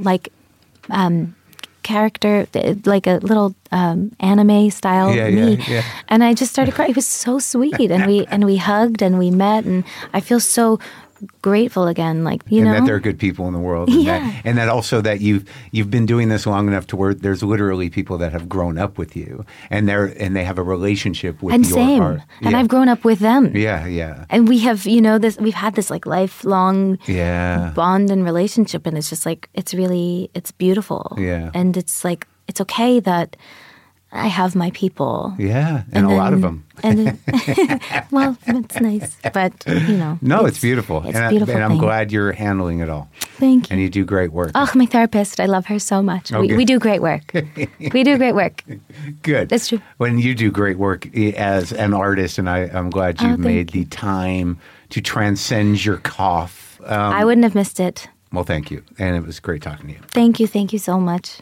character, like a little anime style me. Yeah. And I just started crying. It was so sweet, and we hugged and we met, and I feel so grateful again, and that there are good people in the world, Yeah. and that also that you've been doing this long enough to where there's literally people that have grown up with you, and they have a relationship with and your same, art. and I've grown up with them. Yeah. And we have, we've had this like lifelong bond and relationship, and it's just like it's beautiful. Yeah. And it's like it's okay that I have my people. Yeah, and a lot of them. And well, it's nice, but No, it's beautiful. It's a beautiful and I'm thing. glad you're handling it all. Thank you. And you do great work. Oh, my therapist, I love her so much. Okay. We do great work. We do great work. Good. That's true. When you do great work as an artist, and I'm glad you've made the time to transcend your cough. I wouldn't have missed it. Well, thank you. And it was great talking to you. Thank you. Thank you so much.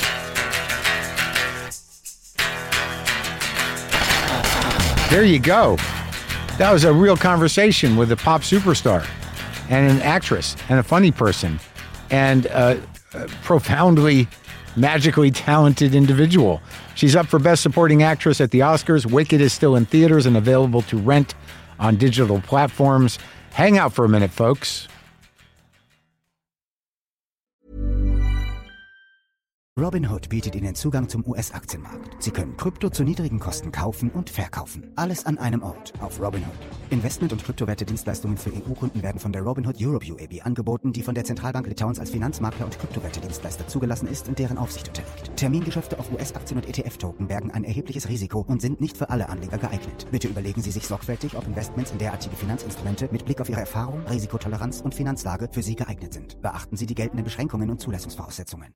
There you go. That was a real conversation with a pop superstar and an actress and a funny person and a profoundly magically talented individual. She's up for Best Supporting Actress at the Oscars. Wicked is still in theaters and available to rent on digital platforms. Hang out for a minute, folks. Robinhood bietet Ihnen Zugang zum US-Aktienmarkt. Sie können Krypto zu niedrigen Kosten kaufen und verkaufen. Alles an einem Ort auf Robinhood. Investment- und Kryptowerte-Dienstleistungen für EU-Kunden werden von der Robinhood Europe UAB angeboten, die von der Zentralbank Litauens als Finanzmakler und Kryptowerte-Dienstleister zugelassen ist und deren Aufsicht unterliegt. Termingeschäfte auf US-Aktien und ETF-Token bergen ein erhebliches Risiko und sind nicht für alle Anleger geeignet. Bitte überlegen Sie sich sorgfältig, ob Investments in derartige Finanzinstrumente mit Blick auf Ihre Erfahrung, Risikotoleranz und Finanzlage für Sie geeignet sind. Beachten Sie die geltenden Beschränkungen und Zulassungsvoraussetzungen.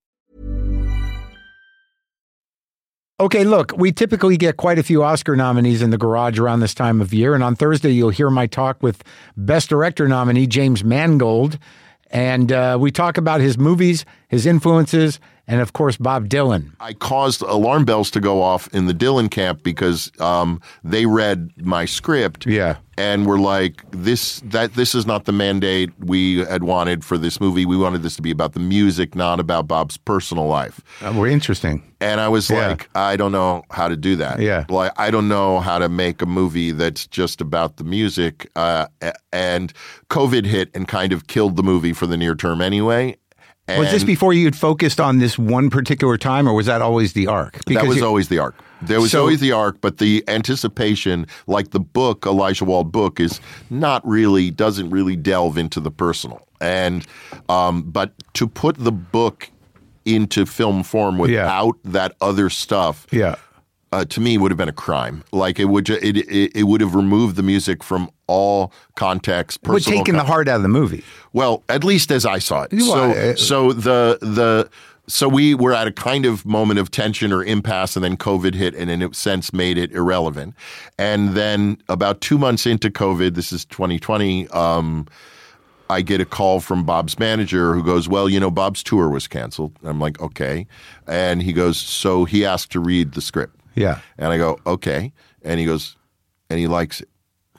Okay, look, we typically get quite a few Oscar nominees in the garage around this time of year. And on Thursday, you'll hear my talk with Best Director nominee James Mangold. And we talk about his movies, his influences, and of course, Bob Dylan. I caused alarm bells to go off in the Dylan camp because they read my script. Yeah. And were like, this is not the mandate we had wanted for this movie. We wanted this to be about the music, not about Bob's personal life. Well, interesting. And I was like, I don't know how to do that. Yeah. Like, I don't know how to make a movie that's just about the music. And COVID hit and kind of killed the movie for the near term anyway. And was this before you had focused on this one particular time, or was that always the arc? That was always the arc. There was always the arc, but the anticipation, like the book, Elijah Wald book, doesn't really delve into the personal. And but to put the book into film form without that other stuff, to me would have been a crime. Like it would have removed the music from all context. It would have taken the heart out of the movie. Well, at least as I saw it. So we were at a kind of moment of tension or impasse, and then COVID hit and in a sense made it irrelevant. And then about 2 months into COVID, this is 2020, I get a call from Bob's manager who goes, well, Bob's tour was canceled. I'm like, okay. And he goes, so he asked to read the script. Yeah. And I go, okay. And he goes, and he likes it.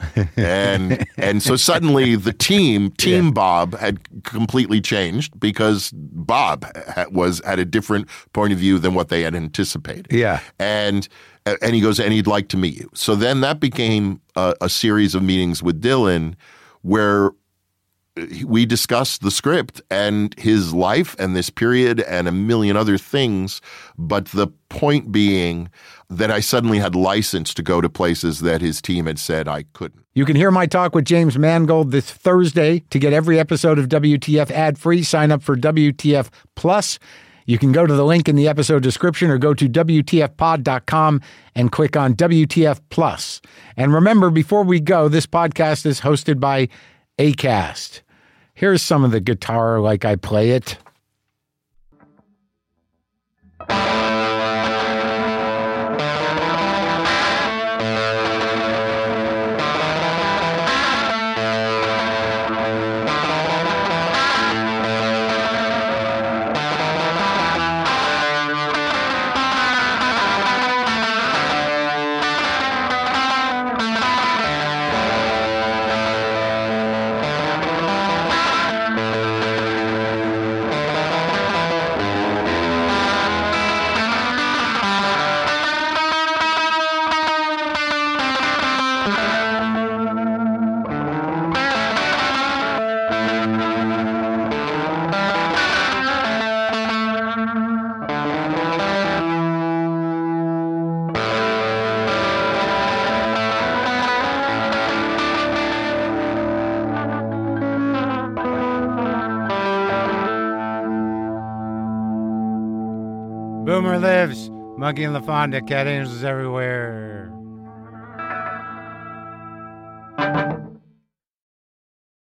and so suddenly the team Bob had completely changed because Bob had a different point of view than what they had anticipated. Yeah. And he goes, and he'd like to meet you. So then that became a series of meetings with Dylan where we discussed the script and his life and this period and a million other things. But the point being that I suddenly had license to go to places that his team had said I couldn't. You can hear my talk with James Mangold this Thursday. To get every episode of WTF ad-free, sign up for WTF Plus. You can go to the link in the episode description or go to WTFpod.com and click on WTF Plus. And remember, before we go, this podcast is hosted by Acast. Here's some of the guitar like I play it. Boomer lives. Monkey and LaFonda, cat angels everywhere.